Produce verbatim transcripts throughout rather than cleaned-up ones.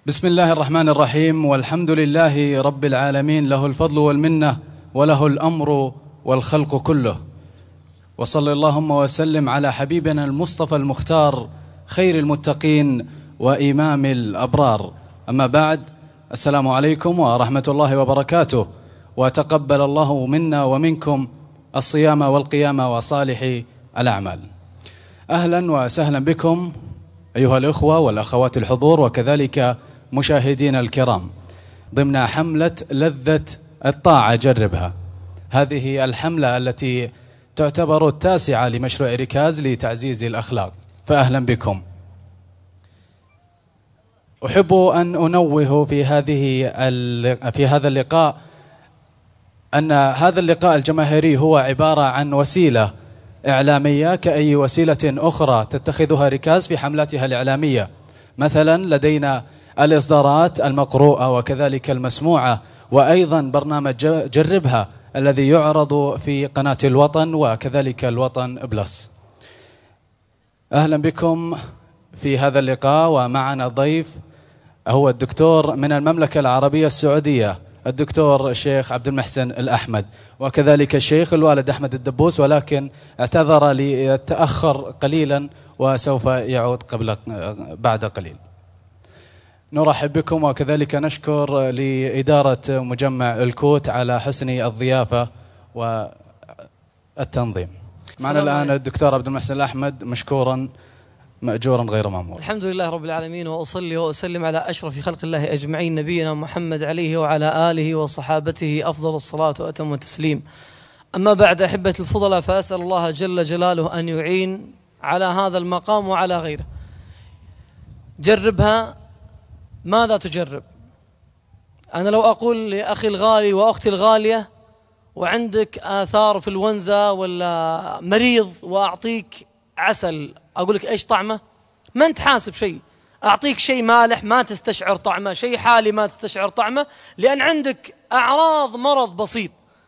بسم الله الرحمن الرحيم، والحمد لله رب العالمين، له الفضل والمنة وله الأمر والخلق كله. وصلى اللهم وسلم على حبيبنا المصطفى المختار، خير المتقين وإمام الأبرار. أما بعد، السلام عليكم ورحمة الله وبركاته، وتقبل الله منا ومنكم الصيام والقيام وصالح الأعمال. أهلا وسهلا بكم أيها الإخوة والأخوات الحضور، وكذلك مشاهدين الكرام، ضمن حملة لذة الطاعة جربها. هذه الحملة التي تعتبر التاسعة لمشروع ركاز لتعزيز الأخلاق، فأهلا بكم. أحب أن أنوه في هذه في هذا اللقاء أن هذا اللقاء الجماهيري هو عبارة عن وسيلة إعلامية كأي وسيلة أخرى تتخذها ركاز في حملاتها الإعلامية. مثلا لدينا الإصدارات المقروءة وكذلك المسموعة، وأيضا برنامج جربها الذي يعرض في قناة الوطن وكذلك الوطن بلس. أهلا بكم في هذا اللقاء، ومعنا ضيف هو الدكتور من المملكة العربية السعودية، الدكتور الشيخ عبد المحسن الأحمد، وكذلك الشيخ الوالد أحمد الدبوس، ولكن اعتذر ليتأخر قليلا وسوف يعود قبل بعد قليل. نرحب بكم، وكذلك نشكر لإدارة مجمع الكوت على حسن الضيافة والتنظيم. معنا الآن الدكتور عبد المحسن الأحمد، مشكورا مأجورا غير مأمور. الحمد لله رب العالمين، وأصلي وأسلم على أشرف خلق الله أجمعين، نبينا محمد عليه وعلى آله وصحابته أفضل الصلاة وأتم التسليم. أما بعد، أحبة الفضلاء، فأسأل الله جل جلاله أن يعين على هذا المقام وعلى غيره. جربها. ماذا تجرب؟ أنا لو أقول لأخي الغالي وأختي الغالية وعندك آثار في الونزة ولا مريض وأعطيك عسل، أقول لك إيش طعمه؟ ما أنت حاسب شيء. أعطيك شيء مالح ما تستشعر طعمه، شيء حالي ما تستشعر طعمه، لأن عندك أعراض مرض بسيط.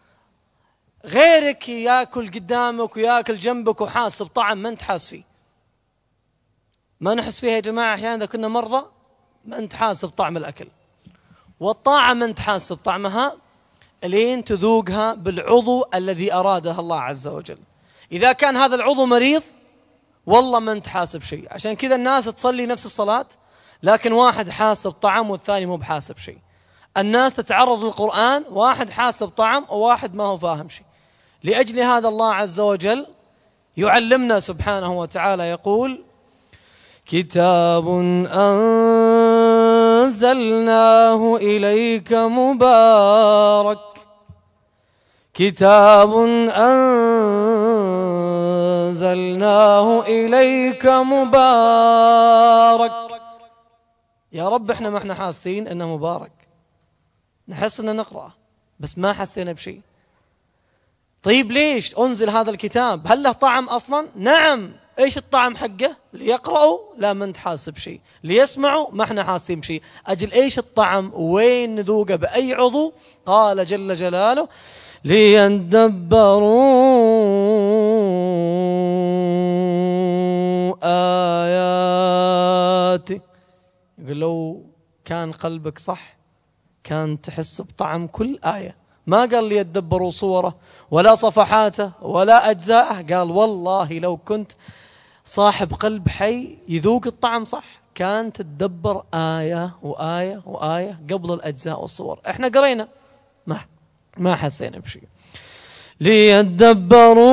غيرك يأكل قدامك ويأكل جنبك وحاسب طعم ما أنت حاس فيه. ما نحس فيها يا جماعة أحيانا إذا كنا مرضى؟ ما أنت حاسب طعم الأكل. والطاعة ما أنت حاسب طعمها لين تذوقها بالعضو الذي أراده الله عز وجل. إذا كان هذا العضو مريض والله ما أنت حاسب شيء. عشان كذا الناس تصلي نفس الصلاة، لكن واحد حاسب طعم والثاني مو بحاسب شيء. الناس تتعرض للقرآن، واحد حاسب طعم وواحد ما هو فاهم شيء. لأجل هذا الله عز وجل يعلمنا سبحانه وتعالى، يقول: كتاب أنزلناه إليك مبارك كتاب أنزلناه إليك مبارك. يا رب احنا ما احنا حاسين انه مبارك، نحس انه نقرأ بس ما حسينا بشيء. طيب ليش أنزل هذا الكتاب؟ هل له طعم أصلا؟ نعم. إيش الطعم حقه؟ ليقرأوا لا ما انت حاسب شيء، ليسمعوا ما احنا حاسين بشيء. أجل إيش الطعم؟ وين نذوقه؟ بأي عضو؟ قال جل جلاله: ليدبروا آياتي. يقول لو كان قلبك صح كان تحس بطعم كل آية. ما قال ليدبروا صوره ولا صفحاته ولا أجزاءه، قال والله لو كنت صاحب قلب حي يذوق الطعم صح كان تدبر آية وآية وآية قبل الأجزاء والصور. احنا قرينا ما ما حسينا بشيء. ليدبروا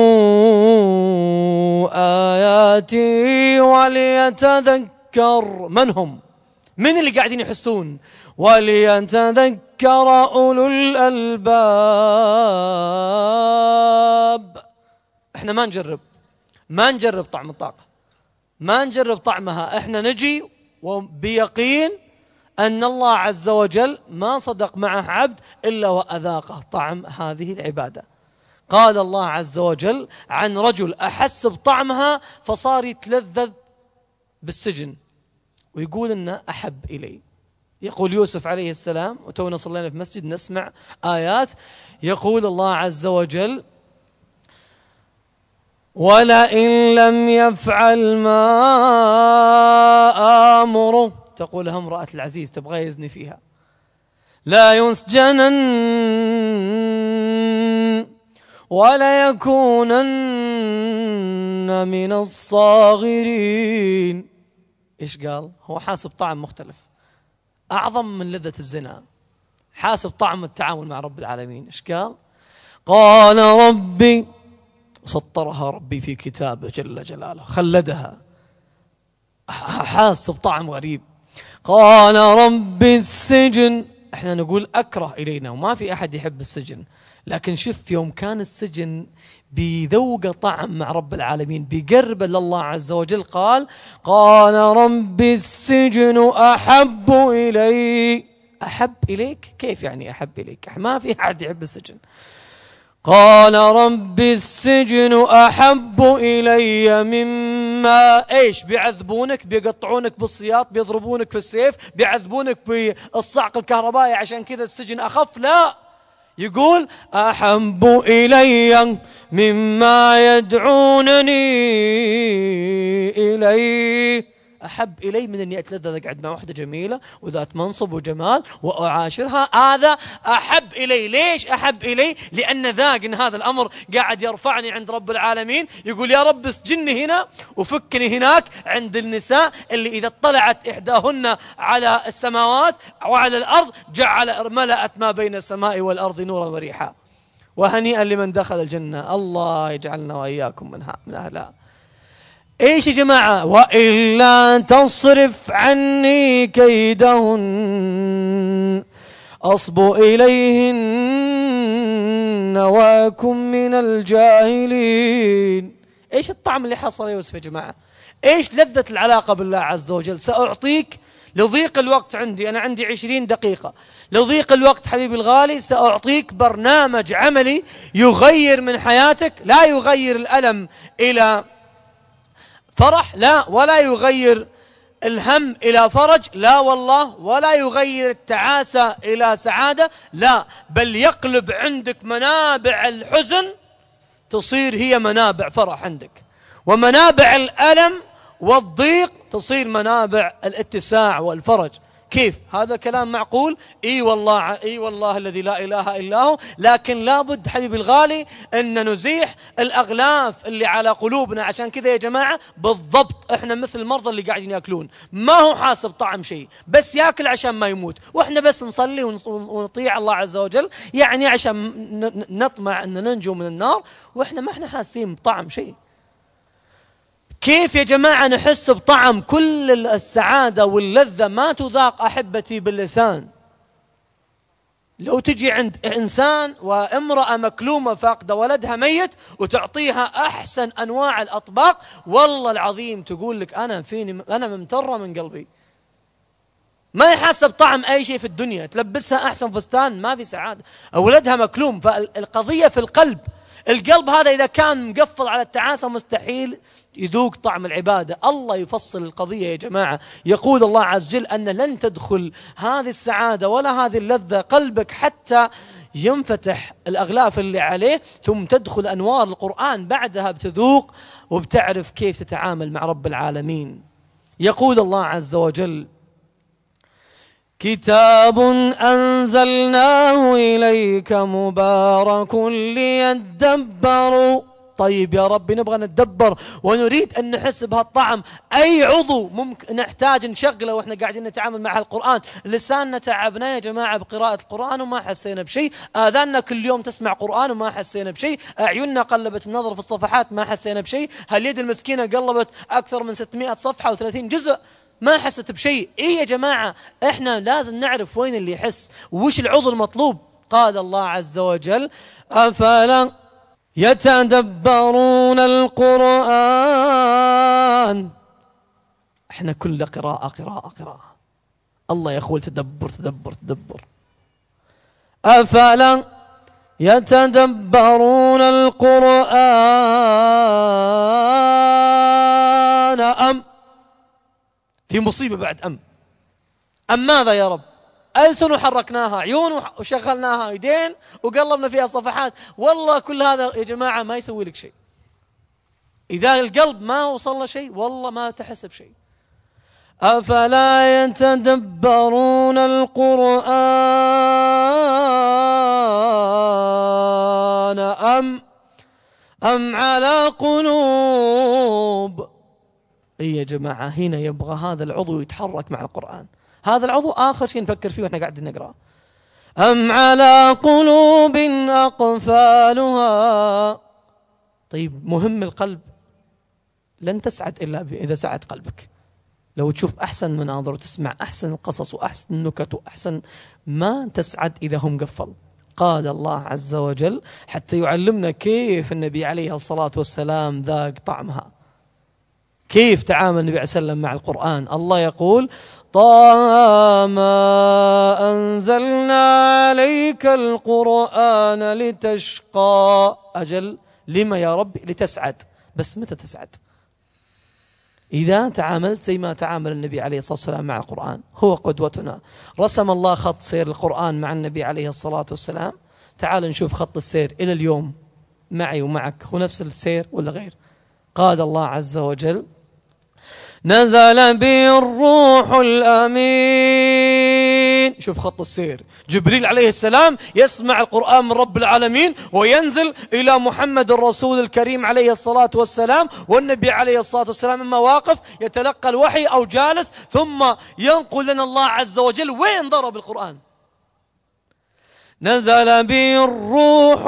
آياتي وليتذكر من هم؟ من اللي قاعدين يحسون؟ وليتذكر أولو الألباب. احنا ما نجرب ما نجرب طعم الطاقة، ما نجرب طعمها. احنا نجي وبيقين أن الله عز وجل ما صدق معه عبد إلا وأذاقه طعم هذه العبادة. قال الله عز وجل عن رجل أحس بطعمها فصار يتلذذ بالسجن ويقول إنه أحب إلي. يقول يوسف عليه السلام، وتونا صلينا في مسجد نسمع آيات، يقول الله عز وجل: ولئن لم يفعل ما آمره تقولها امرأة العزيز تبغى يزني فيها. لا يسجنن ولا يكونن من الصاغرين. إيش قال؟ هو حاسب طعم مختلف أعظم من لذة الزنا، حاسب طعم التعامل مع رب العالمين. إيش قال؟ قال ربي، سطرها ربي في كتابه جل جلاله، خلدها، حاسب طعم غريب. قال ربي السجن. احنا نقول أكره إلينا وما في أحد يحب السجن، لكن شوف يوم كان السجن بذوق طعم مع رب العالمين بقرب لله عز وجل، قال قال ربي السجن أحب إلي. أحب إليك؟ كيف يعني أحب إليك؟ ما في أحد يحب السجن. قال ربي السجن أحب إلي مما إيش؟ بيعذبونك، بيقطعونك بالسياط، بيضربونك في السيف، بيعذبونك بالصعق الكهربائي، عشان كذا السجن أخف. لا، يقول أحب إلي مما يدعونني إليه. أحب إلي من أني أتلذذ أقعد مع واحدة جميلة وذات منصب وجمال وأعاشرها، هذا أحب إلي. ليش أحب إلي؟ لأن ذاق إن هذا الأمر قاعد يرفعني عند رب العالمين، يقول يا رب اسجني هنا وفكني هناك عند النساء اللي إذا اطلعت إحداهن على السماوات وعلى الأرض جعل ملأت ما بين السماء والأرض نورا وريحا. وهنيئا لمن دخل الجنة. الله يجعلنا وإياكم من, من أهلها. إيش يا جماعة؟ وإلا تصرف عني كيدهن أصب إليهن وأكن من الجاهلين. إيش الطعم اللي حصل يا يوسف يا جماعة؟ إيش لذة العلاقة بالله عز وجل؟ سأعطيك لضيق الوقت عندي، أنا عندي عشرين دقيقة، لضيق الوقت حبيبي الغالي سأعطيك برنامج عملي يغير من حياتك، لا يغير الألم إلى فرح، لا، ولا يغير الهم إلى فرج، لا والله، ولا يغير التعاسة إلى سعادة، لا، بل يقلب عندك منابع الحزن تصير هي منابع فرح عندك، ومنابع الألم والضيق تصير منابع الاتساع والفرج. كيف؟ هذا الكلام معقول؟ اي والله، اي والله الذي لا اله الا هو. لكن لابد حبيبي الغالي ان نزيح الاغلاف اللي على قلوبنا. عشان كذا يا جماعه بالضبط احنا مثل المرضى اللي قاعدين ياكلون، ما هو حاسب طعم شيء، بس ياكل عشان ما يموت، واحنا بس نصلي ونطيع الله عز وجل، يعني عشان نطمع ان ننجو من النار، واحنا ما احنا حاسين بطعم شيء. كيف يا جماعة نحس بطعم كل السعادة واللذة؟ ما تذاق أحبتي باللسان. لو تجي عند إنسان وامرأة مكلومة فاقدة ولدها ميت وتعطيها أحسن أنواع الأطباق، والله العظيم تقول لك أنا فيني، أنا ممترة من قلبي، ما يحس بطعم أي شيء في الدنيا. تلبسها أحسن فستان ما في سعادة، أولادها مكلوم. فالقضية في القلب. القلب هذا إذا كان مقفل على التعاسة مستحيل يذوق طعم العبادة. الله يفصل القضية يا جماعة. يقول الله عز وجل أن لن تدخل هذه السعادة ولا هذه اللذة قلبك حتى ينفتح الأغلاف اللي عليه، ثم تدخل أنوار القرآن بعدها، بتذوق وبتعرف كيف تتعامل مع رب العالمين. يقول الله عز وجل كتاب أنزلناه إليك مبارك ليدبروا. طيب يا رب نبغى نتدبر ونريد أن نحس بهالطعم. أي عضو ممكن نحتاج نشغله وإحنا قاعدين نتعامل مع القرآن؟ لساننا تعبنا يا جماعة بقراءة القرآن وما حسينا بشيء، آذاننا كل يوم تسمع قرآن وما حسينا بشيء، أعيننا قلبت النظر في الصفحات ما حسينا بشيء، هاليد المسكينة قلبت أكثر من ستمائة صفحة وثلاثين جزء ما حست بشيء. إيه يا جماعة، إحنا لازم نعرف وين اللي يحس وش العضو المطلوب. قال الله عز وجل أفلا يتدبرون القرآن. إحنا كل قراءة قراءة قراءة. الله يقول تدبر تدبر تدبر. أفلا يتدبرون القرآن أم في مصيبة بعد أم أم ماذا يا رب؟ ألسن وحركناها، عيون وشغلناها، يدين وقلبنا فيها صفحات. والله كل هذا يا جماعة ما يسوي لك شيء. إذا القلب ما وصل له شيء والله ما تحس بشيء. أفلا يتدبرون القرآن أم أم على قلوب. إيه يا جماعة، هنا يبغى هذا العضو يتحرك مع القرآن. هذا العضو آخر شيء نفكر فيه وإحنا قاعدين نقرأ. أم على قلوب أقفالها. طيب مهم القلب، لن تسعد إلا إذا سعد قلبك. لو تشوف أحسن مناظر وتسمع أحسن القصص وأحسن النكت وأحسن، ما تسعد إذا هم قفل. قال الله عز وجل حتى يعلمنا كيف النبي عليه الصلاة والسلام ذاق طعمها، كيف تعامل النبي عليه الصلاة والسلام مع القرآن. الله يقول: طه ما أنزلنا عليك القرآن لتشقى. أجل لما يا رب؟ لتسعد. بس متى تسعد؟ إذا تعاملت زي ما تعامل النبي عليه الصلاة والسلام مع القرآن. هو قدوتنا. رسم الله خط سير القرآن مع النبي عليه الصلاة والسلام. تعال نشوف خط السير إلى اليوم معي ومعك، هو نفس السير ولا غير؟ قال الله عز وجل: نزل به الروح الأمين. شوف خط السير، جبريل عليه السلام يسمع القرآن من رب العالمين وينزل إلى محمد الرسول الكريم عليه الصلاة والسلام، والنبي عليه الصلاة والسلام إما واقف يتلقى الوحي أو جالس، ثم ينقل لنا الله عز وجل وين ضرب القرآن. نزل به الروح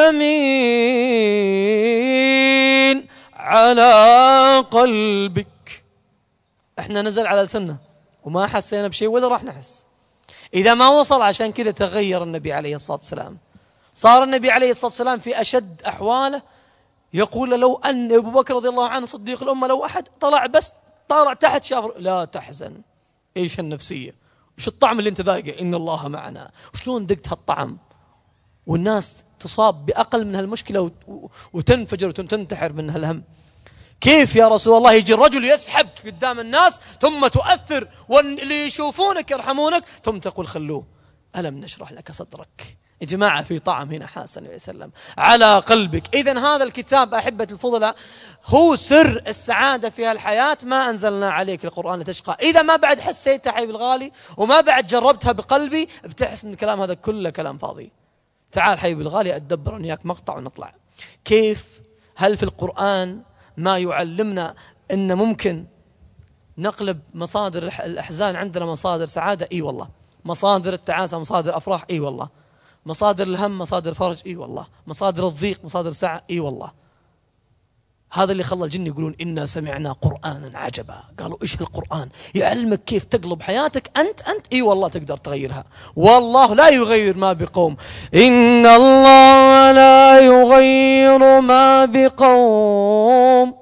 الأمين على قلبك. احنا نزل على لسنة وما حسينا بشيء ولا راح نحس إذا ما وصل. عشان كذا تغير النبي عليه الصلاة والسلام. صار النبي عليه الصلاة والسلام في أشد أحواله يقول: لو أن أبو بكر رضي الله عنه صديق الأمة، لو أحد طلع بس طلع تحت شاف لا تحزن. إيش هالنفسية؟ إيش الطعم اللي أنت ذاقه؟ إن الله معنا. وشلون ذقت هالطعم والناس تصاب بأقل من هالمشكلة وتنفجر وتنتحر من هالهم؟ كيف يا رسول الله يجي الرجل يسحبك قدام الناس ثم تؤثر واللي يشوفونك يرحمونك ثم تقول خلوه؟ ألم نشرح لك صدرك؟ يا جماعة في طعم هنا حسن عليه وسلم على قلبك. إذن هذا الكتاب أحبة الفضلاء هو سر السعادة في الحياة. ما أنزلنا عليك القرآن لتشقى. إذا ما بعد حسيتها حبيب الغالي وما بعد جربتها بقلبي، بتحس أن الكلام هذا كله كلام فاضي. تعال حبيب الغالي أدبر إياك مقطع ونطلع. كيف؟ هل في القرآن ما يعلمنا أن ممكن نقلب مصادر الأحزان عندنا مصادر سعادة؟ إي والله. مصادر التعاسة مصادر أفراح؟ إي والله. مصادر الهم مصادر فرج؟ إي والله. مصادر الضيق مصادر سعة؟ إي والله. هذا اللي خلى الجن يقولون إنا سمعنا قرآنا عجبا. قالوا إيش القرآن؟ يعلمك كيف تقلب حياتك أنت أنت إي والله تقدر تغيرها. والله لا يغير ما بقوم. إن الله لا يغير ما بقوم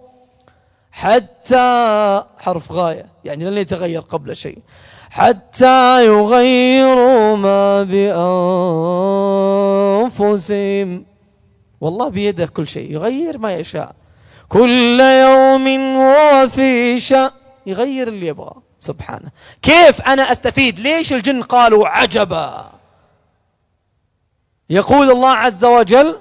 حتى، حرف غاية يعني لن يتغير قبل شيء، حتى يغيروا ما بأنفسهم. والله بيده كل شيء، يغير ما يشاء. كل يوم هو في شأن، يغير اللي يبغى سبحانه. كيف أنا أستفيد؟ ليش الجن قالوا عجبا؟ يقول الله عز وجل،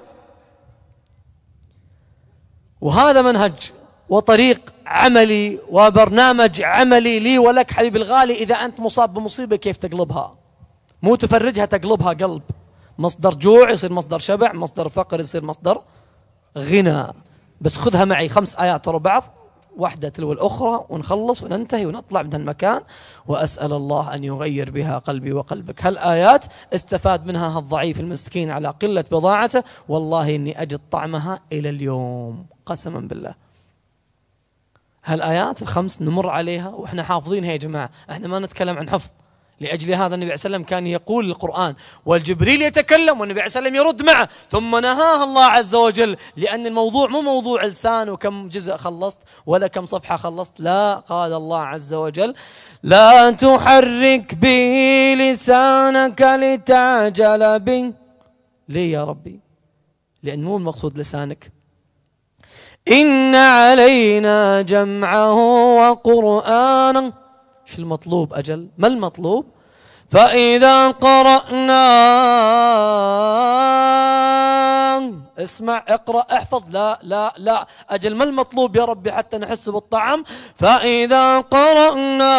وهذا منهج وطريق عملي وبرنامج عملي لي ولك حبيب الغالي. إذا أنت مصاب بمصيبة كيف تقلبها؟ مو تفرجها، تقلبها قلب. مصدر جوع يصير مصدر شبع، مصدر فقر يصير مصدر غنى. بس خذها معي خمس آيات ورا بعض واحدة تلو الأخرى ونخلص وننتهي ونطلع من المكان، وأسأل الله أن يغير بها قلبي وقلبك. هالآيات استفاد منها الضعيف المسكين على قلة بضاعته، والله إني أجد طعمها إلى اليوم قسما بالله. هالآيات الخمس نمر عليها وإحنا حافظينها يا جماعة. إحنا ما نتكلم عن حفظ. لأجل هذا النبي عليه الصلاة والسلام كان يقول القرآن والجبريل يتكلم والنبي عليه الصلاة والسلام يرد معه، ثم نهاه الله عز وجل، لأن الموضوع مو موضوع لسان وكم جزء خلصت ولا كم صفحة خلصت. لا، قال الله عز وجل لا تحرك به لسانك لتعجل به. ليه يا ربي؟ لأن مو المقصود لسانك. إن علينا جمعه وقرآنه. شو المطلوب؟ أجل ما المطلوب؟ فإذا قرأناه اسمع اقرأ احفظ، لا لا لا، أجل ما المطلوب يا ربي حتى نحس بالطعم؟ فإذا قرأنا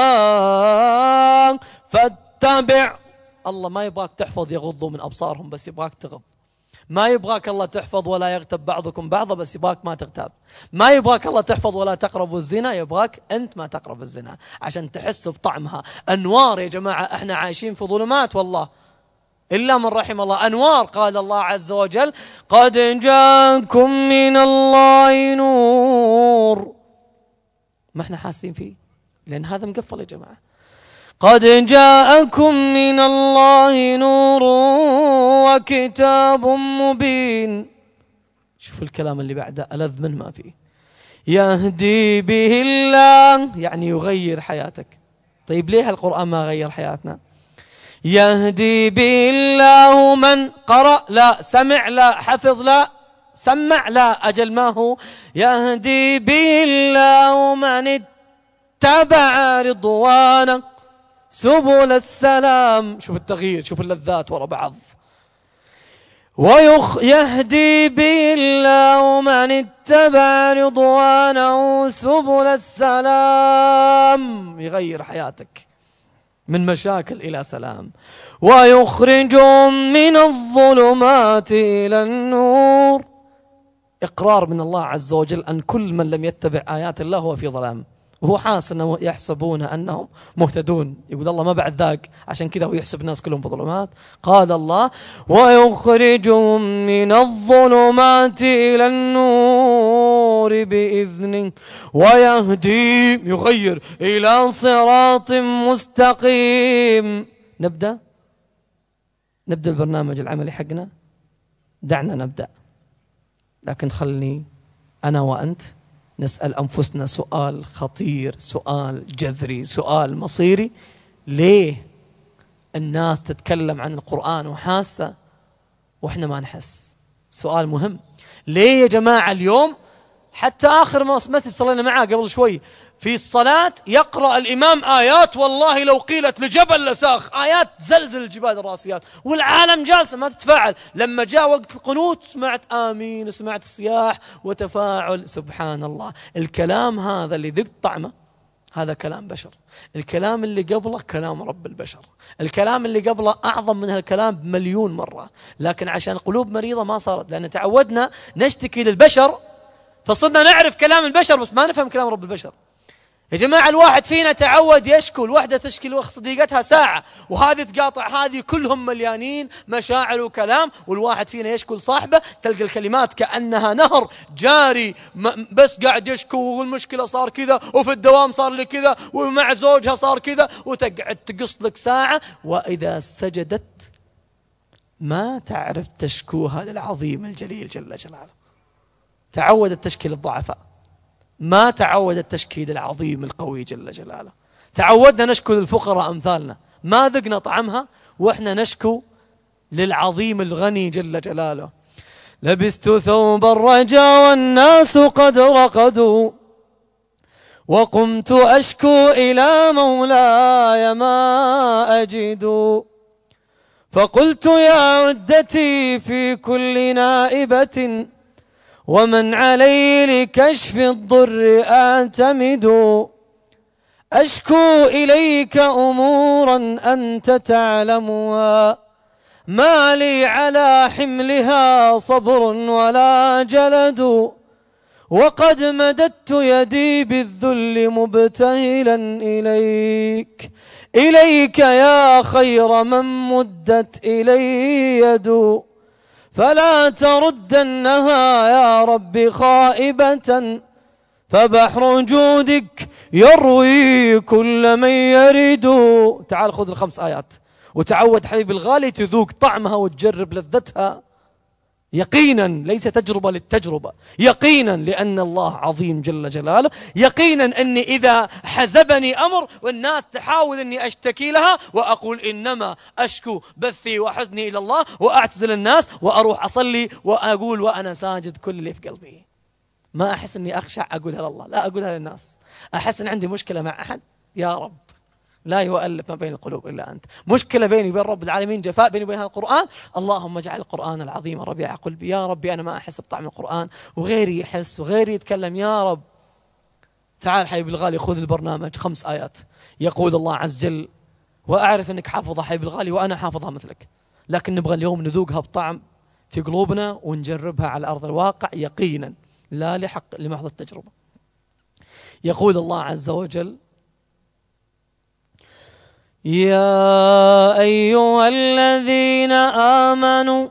فاتبع. الله ما يبغاك تحفظ يغضوا من أبصارهم، بس يبغاك تغض. ما يبغاك الله تحفظ ولا يغتب بعضكم بعضا، بس يبغاك ما تغتاب. ما يبغاك الله تحفظ ولا تقربوا الزنا، يبغاك أنت ما تقرب الزنا عشان تحس بطعمها. أنوار يا جماعة، احنا عايشين في ظلمات والله إلا من رحم الله. أنوار، قال الله عز وجل قد جاءكم من الله نور. ما احنا حاسين فيه لأن هذا مقفل يا جماعة. قد جاءكم من الله نور وكتاب مبين. شوف الكلام اللي بعده ألذ من ما فيه. يهدي به الله، يعني يغير حياتك. طيب ليه القرآن ما غير حياتنا؟ يهدي به الله من قرأ، لا سمع، لا حفظ، لا سمع، لا أجل ما هو. يهدي به الله من اتبع رضوانه سبل السلام. شوف التغيير، شوف اللذات ورا بعض. ويهدي به الله من اتبع رضوانه سبل السلام، يغير حياتك من مشاكل إلى سلام. ويخرجهم من الظلمات إلى النور. إقرار من الله عز وجل أن كل من لم يتبع آيات الله هو في ظلام، وهو حاس أنه يحسبون أنهم مهتدون. يقول الله ما بعد ذاك، عشان كذا هو يحسب الناس كلهم في ظلمات. قال الله ويخرجهم من الظلمات إلى النور بإذنه ويهدي، يغير، إلى صراط مستقيم. نبدأ نبدأ البرنامج العملي حقنا. دعنا نبدأ، لكن خلني أنا وأنت نسأل أنفسنا سؤال خطير، سؤال جذري، سؤال مصيري. ليه الناس تتكلم عن القرآن وحاسة وإحنا ما نحس؟ سؤال مهم. ليه يا جماعة اليوم حتى آخر مسجد صلينا معاه قبل شوي في الصلاة يقرأ الإمام آيات والله لو قيلت لجبل لساخ، آيات زلزل الجبال الراسيات، والعالم جالسة ما تتفاعل. لما جاء وقت القنوت سمعت آمين، سمعت الصياح وتفاعل. سبحان الله. الكلام هذا اللي ذقت طعمه هذا كلام بشر. الكلام اللي قبله كلام رب البشر. الكلام اللي قبله أعظم من هالكلام بمليون مرة، لكن عشان قلوب مريضة ما صارت، لأن تعودنا نشتكي للبشر فصرنا نعرف كلام البشر بس ما نفهم كلام رب البشر. يا جماعة الواحد فينا تعود يشكو، الوحدة تشكي الوقت صديقتها ساعة، وهذه تقاطع هذه، كلهم مليانين مشاعر وكلام، والواحد فينا يشكو لصاحبه تلقى الكلمات كأنها نهر جاري بس قاعد يشكو، والمشكلة صار كذا، وفي الدوام صار لي كذا، ومع زوجها صار كذا، وتقعد تقص لك ساعة. وإذا سجدت ما تعرف تشكو هذا العظيم الجليل جل جلاله. تعودت تشكي للضعفاء، ما تعودت تشكي للعظيم القوي جل جلاله. تعودنا نشكو للفقراء أمثالنا، ما ذقنا طعمها وإحنا نشكو للعظيم الغني جل جلاله. لبست ثوب الرجا والناس قد رقدوا وقمت أشكو إلى مولاي ما أجد، فقلت يا عدتي في كل نائبة ومن علي لكشف الضر أعتمد، أشكو إليك أمورا أنت تعلمها ما لي على حملها صبر ولا جلد، وقد مددت يدي بالذل مبتهلا إليك، إليك يا خير من مدت إلي يد، فلا تردنها يا رب خائبة، فبحر جودك يروي كل من يريد. تعال خذ الخمس آيات وتعود حبيبي الغالي تذوق طعمها وتجرب لذتها يقينا، ليس تجربة للتجربة، يقينا لأن الله عظيم جل جلاله، يقينا أني إذا حزبني أمر والناس تحاول أني أشتكي لها وأقول إنما أشكو بثي وحزني إلى الله، وأعتزل الناس وأروح أصلي وأقول وأنا ساجد كل اللي في قلبي، ما أحس أني أخشع أقولها لله، لا أقولها للناس. أحس أن عندي مشكلة مع أحد، يا رب لا يؤلف ما بين القلوب إلا أنت. مشكلة بيني وبين رب العالمين، جفاء بيني وبين هذا القرآن. اللهم اجعل القرآن العظيم ربيع قلبي. يا ربي أنا ما أحس بطعم القرآن وغيري يحس وغيري يتكلم. يا رب تعال حبيبي الغالي خذ البرنامج، خمس آيات يقول الله عز وجل، وأعرف أنك حافظها حبيبي الغالي وأنا حافظها مثلك، لكن نبغى اليوم نذوقها بطعم في قلوبنا ونجربها على أرض الواقع يقينا لا لحق لمحض التجربة. يقول الله عز وجل: يا أيها الذين آمنوا.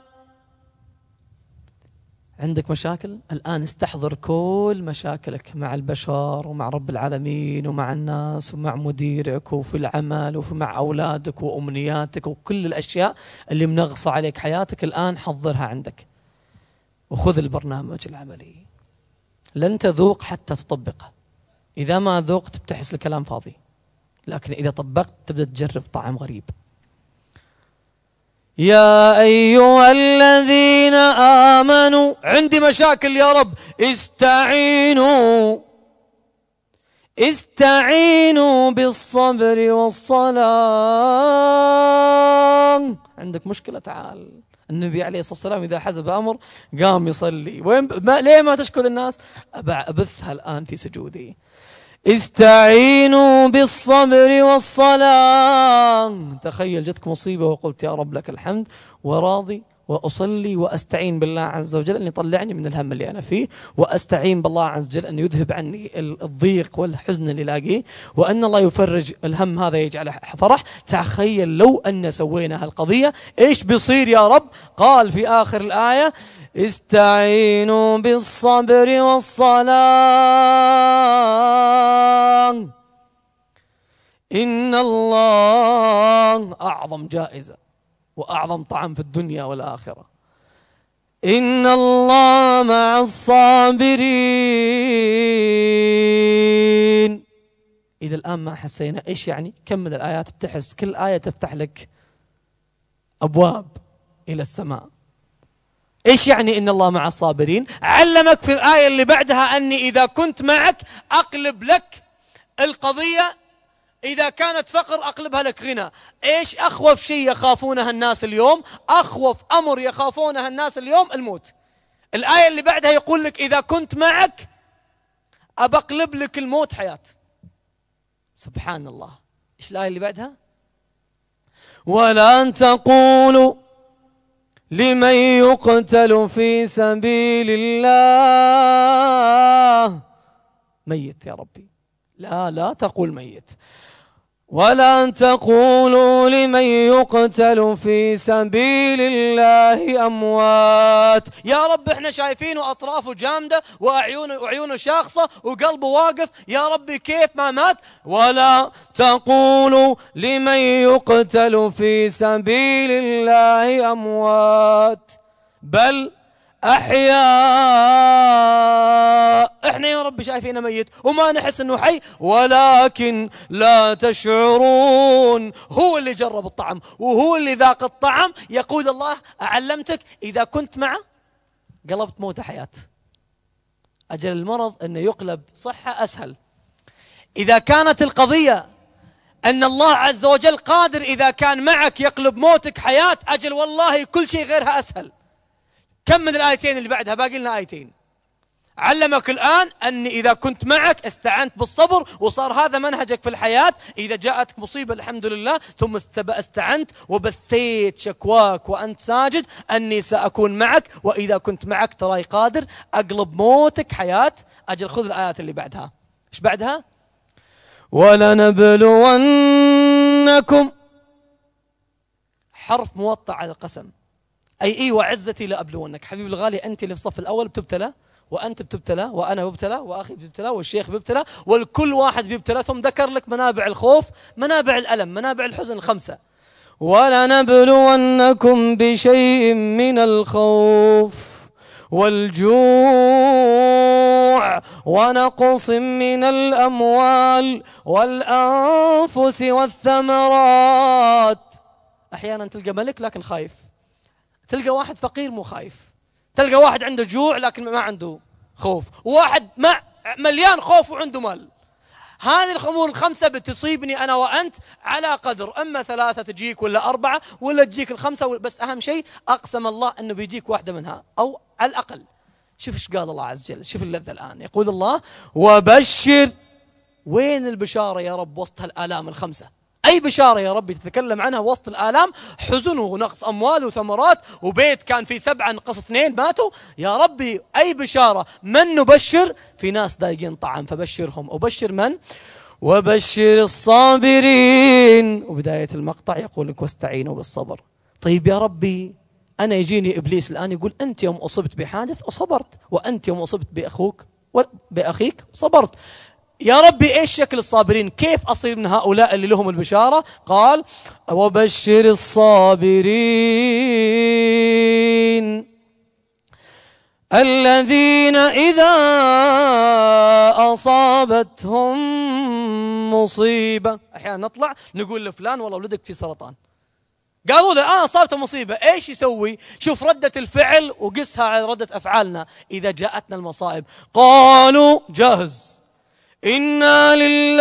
عندك مشاكل الآن استحضر كل مشاكلك مع البشر ومع رب العالمين ومع الناس ومع مديرك وفي العمل وفي مع أولادك وأمنياتك وكل الأشياء اللي منغصة عليك حياتك الآن حضرها عندك وخذ البرنامج العملي. لن تذوق حتى تطبقه. إذا ما ذوقت بتحس الكلام فاضي، لكن إذا طبقت تبدأ تجرب طعم غريب. يا أيها الذين آمنوا. عندي مشاكل يا رب، استعينوا استعينوا بالصبر والصلاة. عندك مشكلة تعال. النبي عليه الصلاة والسلام إذا حزب أمر قام يصلي. وين ما ليه ما تشكر الناس؟ أبثها الآن في سجودي. استعينوا بالصبر والصلاة. تخيل جتك مصيبة وقلت يا رب لك الحمد وراضي وأصلي وأستعين بالله عز وجل أن يطلعني من الهم اللي أنا فيه، وأستعين بالله عز وجل أن يذهب عني الضيق والحزن اللي لاقيه، وأن الله يفرج الهم هذا يجعله فرح. تخيل لو أن سوينا هالقضية إيش بيصير يا رب؟ قال في آخر الآية: استعينوا بالصبر والصلاة إن الله أعظم جائزة وأعظم طعم في الدنيا والآخرة. إن الله مع الصابرين. إذا الآن ما حسينا إيش يعني؟ كمل الآيات بتحس كل آية تفتح لك أبواب إلى السماء. إيش يعني إن الله مع الصابرين؟ علمك في الآية اللي بعدها أني إذا كنت معك أقلب لك القضية، إذا كانت فقر أقلبها لك غنى. إيش أخوف شيء يخافونها الناس اليوم؟ أخوف أمر يخافونها الناس اليوم الموت. الآية اللي بعدها يقول لك إذا كنت معك أبقلب لك الموت حياة. سبحان الله. إيش الآية اللي بعدها؟ ولا تقولوا لمن يقتل في سبيل الله ميت. يا ربي لا لا تقول ميت. ولا تقولوا لمن يقتل في سبيل الله أموات. يا رب احنا شايفينه أطرافه جامدة وأعينه وعيونه شاخصة وقلبه واقف، يا ربي كيف ما مات؟ ولا تقولوا لمن يقتل في سبيل الله أموات بل أحياء. احنا يا رب شايفينه ميت وما نحس انه حي، ولكن لا تشعرون. هو اللي جرب الطعم وهو اللي ذاق الطعم. يقول الله أعلمتك إذا كنت معه قلبت موت حياة. أجل المرض أنه يقلب صحة أسهل. إذا كانت القضية أن الله عز وجل قادر إذا كان معك يقلب موتك حياة، أجل والله كل شيء غيرها أسهل. كم من الآيتين اللي بعدها؟ باقي لنا آيتين. علمك الآن أن إذا كنت معك استعنت بالصبر وصار هذا منهجك في الحياة. إذا جاءتك مصيبة الحمد لله ثم استعنت وبثيت شكواك وأنت ساجد أني سأكون معك، وإذا كنت معك تراي قادر أقلب موتك حياة. أجل خذ الآيات اللي بعدها. إيش بعدها؟ ولنبلونكم. حرف موطع على القسم، أي إي وعزتي لأبلونك. حبيبي الغالي أنت اللي في الصف الأول بتبتلى، وأنت بتبتلى، وأنا ببتلى، وأخي بيبتلى، والشيخ بيبتلى، والكل واحد بيبتلى. ثم ذكر لك منابع الخوف، منابع الألم، منابع الحزن الخمسة. ولنبلونكم بشيء من الخوف والجوع ونقص من الأموال والأنفس والثمرات. أحيانا تلقى ملك لكن خايف، تلقى واحد فقير مو خايف، تلقى واحد عنده جوع لكن ما عنده خوف، وواحد مع مليان خوف وعنده مال. هذه الأمور الخمسة بتصيبني أنا وأنت على قدر، أما ثلاثة تجيك ولا أربعة ولا تجيك الخمسة، بس أهم شيء أقسم الله أنه بيجيك واحدة منها أو على الأقل. شوف إيش قال الله عز وجل، شوف اللذة الآن. يقول الله وبشر. وين البشارة يا رب وسط هالآلام الخمسة؟ أي بشارة يا رب تتكلم عنها وسط الآلام؟ حزن ونقص أموال وثمرات وبيت كان في سبعة نقص اثنين ماتوا. يا ربي أي بشارة؟ من نبشر؟ في ناس ضايقين طعم فبشرهم. وبشر من؟ وبشر الصابرين. وبداية المقطع يقول لك واستعينوا بالصبر. طيب يا ربي أنا يجيني إبليس الآن يقول أنت يوم أصبت بحادث وصبرت، وأنت يوم أصبت بأخوك بأخيك صبرت. يا ربي إيش شكل الصابرين؟ كيف أصير من هؤلاء اللي لهم البشارة؟ قال وبشر الصابرين الذين إذا أصابتهم مصيبة. أحيانا نطلع نقول لفلان والله ولدك في سرطان، قالوا له الآن أصابته مصيبة، إيش يسوي؟ شوف ردة الفعل وقسها على ردة أفعالنا إذا جاءتنا المصائب. قالوا جاهز إنا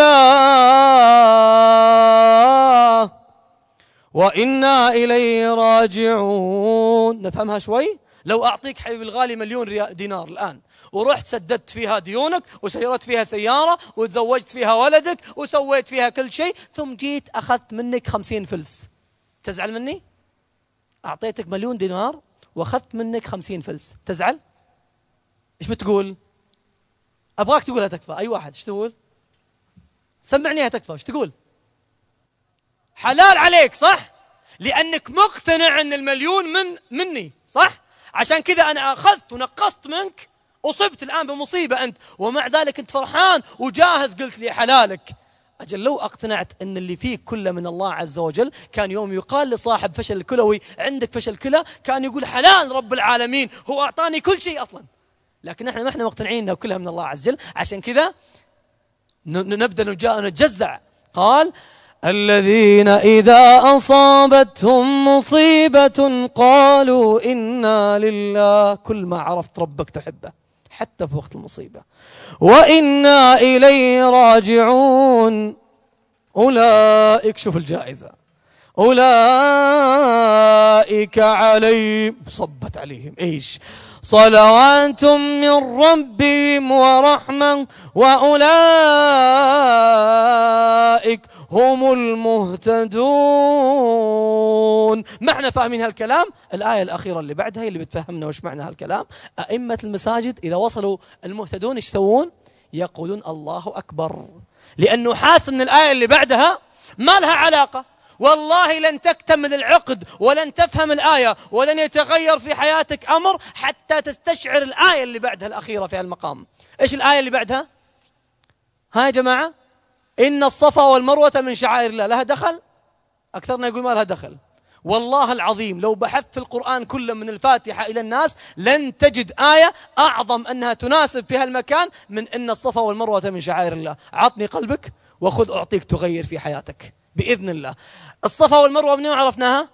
لله وإنا إليه راجعون. نفهمها شوي؟ لو أعطيك حبيبي الغالي مليون دينار الآن ورحت سددت فيها ديونك وسيرت فيها سيارة وتزوجت فيها ولدك وسويت فيها كل شيء، ثم جيت أخذت منك خمسين فلس، تزعل مني؟ أعطيتك مليون دينار وأخذت منك خمسين فلس، تزعل؟ إيش بتقول؟ أبغاك تقولها تكفى. أي واحد إيش تقول؟ سمعني يا تكفى. إيش تقول؟ حلال عليك، صح؟ لأنك مقتنع أن المليون من مني، صح؟ عشان كذا أنا أخذت ونقصت منك، أصبت الآن بمصيبة أنت، ومع ذلك أنت فرحان وجاهز قلت لي حلالك. أجل لو أقتنعت أن اللي فيك كله من الله عز وجل، كان يوم يقال لصاحب فشل الكلوي عندك فشل كلى كان يقول حلال رب العالمين، هو أعطاني كل شيء أصلا. لكن احنا ما احنا مقتنعين انه كلها من الله عز وجل، عشان كذا نبدأ نتجزع. قال الذين إذا أصابتهم مصيبة قالوا إنا لله، كل ما عرفت ربك تحبه حتى في وقت المصيبة، وإنا إليه راجعون. أولئك، شوف الجائزة، أولئك عليهم صبت عليهم إيش؟ صلوات من ربهم ورحمة وأولئك هم المهتدون. ما احنا فاهمين هالكلام؟ الآية الأخيرة اللي بعدها اللي بتفهمنا وش معنى هالكلام. أئمة المساجد إذا وصلوا المهتدون ايش يسوون؟ يقولون الله أكبر، لأنه حاس أن الآية اللي بعدها ما لها علاقة. والله لن تكتمل العقد ولن تفهم الآية ولن يتغير في حياتك أمر حتى تستشعر الآية اللي بعدها الأخيرة في المقام. إيش الآية اللي بعدها؟ ها يا جماعة، إن الصفا والمروة من شعائر الله. لها دخل؟ أكثرنا يقول ما لها دخل. والله العظيم لو بحثت في القرآن كله من الفاتحة إلى الناس لن تجد آية أعظم أنها تناسب في هالمكان من إن الصفا والمروة من شعائر الله. عطني قلبك وخذ أعطيك تغير في حياتك بإذن الله. الصفا والمروة من يوم عرفناها؟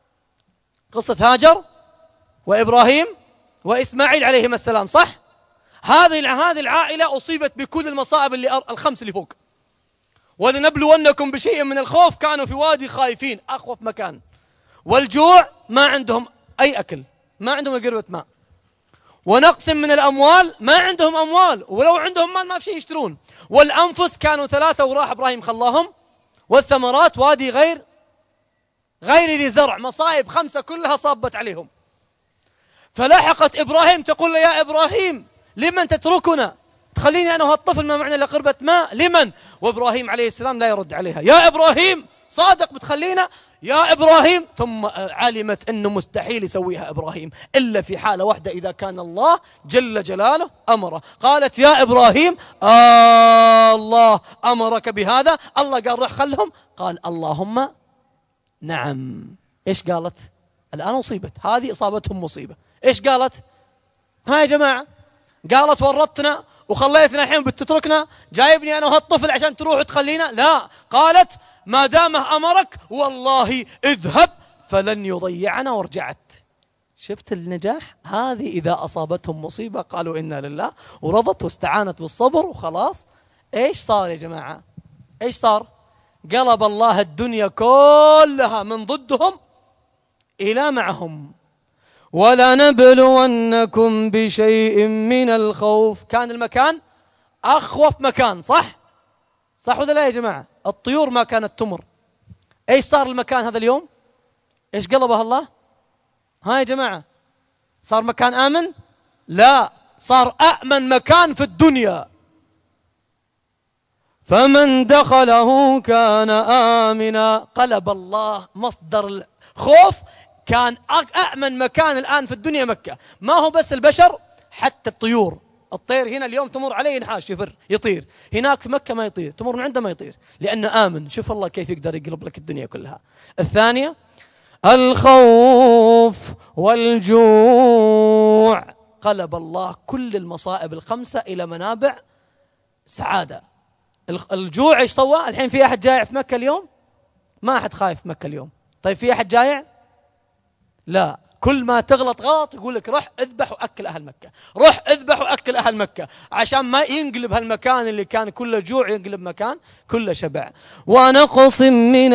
قصة هاجر وإبراهيم وإسماعيل عليهما السلام، صح؟ هذه هذه العائلة أصيبت بكل المصائب اللي الخمس اللي فوق. ولنبلونكم بشيء من الخوف، كانوا في وادي خايفين أخوف مكان، والجوع ما عندهم أي أكل، ما عندهم قربة ماء، ونقص من الأموال ما عندهم أموال، ولو عندهم مال ما في شيء يشترون، والأنفس كانوا ثلاثة وراح إبراهيم خلاهم، والثمرات وادي غير غير ذي زرع، مصائب خمسة كلها صابت عليهم. فلاحقت إبراهيم تقول له يا إبراهيم لمن تتركنا؟ تخليني أنا وهالطفل ما معنا إلا قربة ماء، لمن؟ وإبراهيم عليه السلام لا يرد عليها. يا إبراهيم صادق بتخلينا؟ يا إبراهيم. ثم علمت أنه مستحيل يسويها إبراهيم إلا في حالة واحدة، إذا كان الله جل جلاله أمره. قالت يا إبراهيم آه الله أمرك بهذا؟ الله قال روح خلهم؟ قال اللهم نعم. إيش قالت؟ الآن أصيبت، هذه إصابتهم مصيبة. إيش قالت؟ ها يا جماعة، قالت ورطتنا وخليتنا الحين بتتركنا، جايبني أنا وهالطفل عشان تروح وتخلينا؟ لا، قالت ما دامه أمرك والله اذهب فلن يضيعنا، ورجعت. شفت النجاح؟ هذه إذا أصابتهم مصيبة قالوا إنا لله، ورضت واستعانت بالصبر وخلاص إيش صار يا جماعة؟ إيش صار؟ قلب الله الدنيا كلها من ضدهم إلى معهم. ولنبلونكم بشيء من الخوف. كان المكان أخوف مكان، صح؟ صح ولا لا يا جماعة؟ الطيور ما كانت تمر. إيش صار المكان هذا اليوم؟ إيش قلبه الله؟ ها يا جماعة، صار مكان آمن؟ لا، صار أأمن مكان في الدنيا. فمن دخله كان آمنا. قلب الله مصدر الخوف. كان أأمن مكان الآن في الدنيا مكة. ما هو بس البشر، حتى الطيور. الطير هنا اليوم تمر عليه ينحاش يفر يطير، هناك في مكة ما يطير، تمر من عنده ما يطير، لأنه آمن. شوف الله كيف يقدر يقلب لك الدنيا كلها. الثانية الخوف والجوع. قلب الله كل المصائب الخمسة إلى منابع سعادة. الجوع ايش سوى؟ الحين في أحد جائع في مكة اليوم؟ ما أحد خايف في مكة اليوم. طيب في أحد جائع؟ لا. كل ما تغلط غلط يقول لك روح اذبح وأكل أهل مكة، روح اذبح وأكل أهل مكة، عشان ما ينقلب هالمكان اللي كان كله جوع ينقلب مكان كله شبع. ونقص من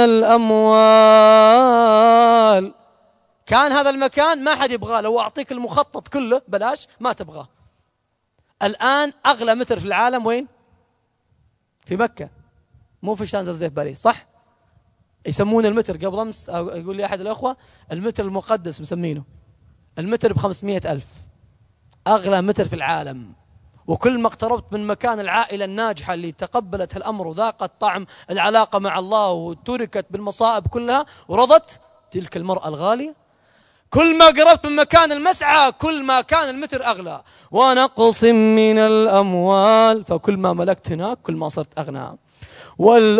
الأموال. كان هذا المكان ما حد يبغاه، لو أعطيك المخطط كله بلاش ما تبغاه. الآن أغلى متر في العالم وين؟ في مكة، مو في شانزليزيه في باريس، صح؟ يسمون المتر قبل أمس يقول لي أحد الأخوة المتر المقدس مسمينه، المتر بخمسمائة ألف، أغلى متر في العالم. وكل ما اقتربت من مكان العائلة الناجحة اللي تقبلت الأمر وذاقت طعم العلاقة مع الله وتركت بالمصائب كلها ورضت تلك المرأة الغالية، كل ما قربت من مكان المسعى كل ما كان المتر أغلى. ونقص من الأموال. فكل ما ملكت هناك كل ما صرت أغنى. وال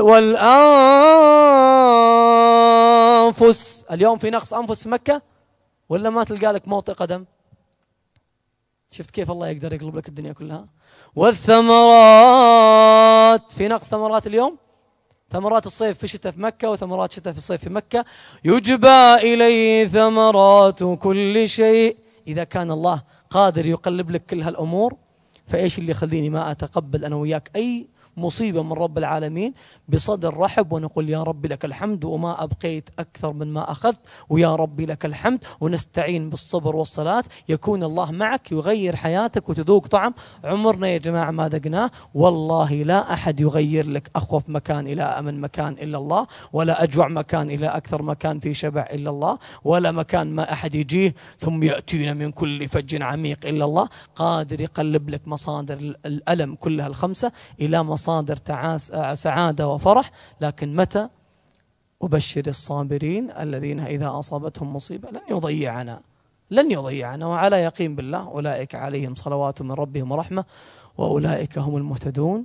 والأنفس. اليوم في نقص أنفس في مكة ولا ما تلقى لك موطئ قدم؟ شفت كيف الله يقدر يقلب لك الدنيا كلها. والثمرات. في نقص ثمرات اليوم؟ ثمرات الصيف في الشتاء في مكة وثمرات الشتاء في الصيف في مكة. يجبى إليه ثمرات كل شيء. إذا كان الله قادر يقلب لك كل هالأمور، فإيش اللي يخليني ما أتقبل أنا وياك أي مصيبة من رب العالمين بصدر رحب ونقول يا رب لك الحمد وما أبقيت أكثر من ما أخذت، ويا رب لك الحمد، ونستعين بالصبر والصلاة. يكون الله معك يغير حياتك وتذوق طعم عمرنا يا جماعة ما ذقناه. والله لا أحد يغير لك أخوف مكان إلى أمن مكان إلا الله، ولا أجوع مكان إلى أكثر مكان في شبع إلا الله، ولا مكان ما أحد يجيه ثم يأتينا من كل فج عميق إلا الله. قادر يقلب لك مصادر الألم كلها الخمسة إلى مصادر مصادر تعاس سعادة وفرح. لكن متى؟ أبشر الصابرين الذين إذا أصابتهم مصيبة لن يضيعنا لن يضيعنا وعلى يقين بالله أولئك عليهم صلوات من ربهم ورحمة وأولئك هم المهتدون.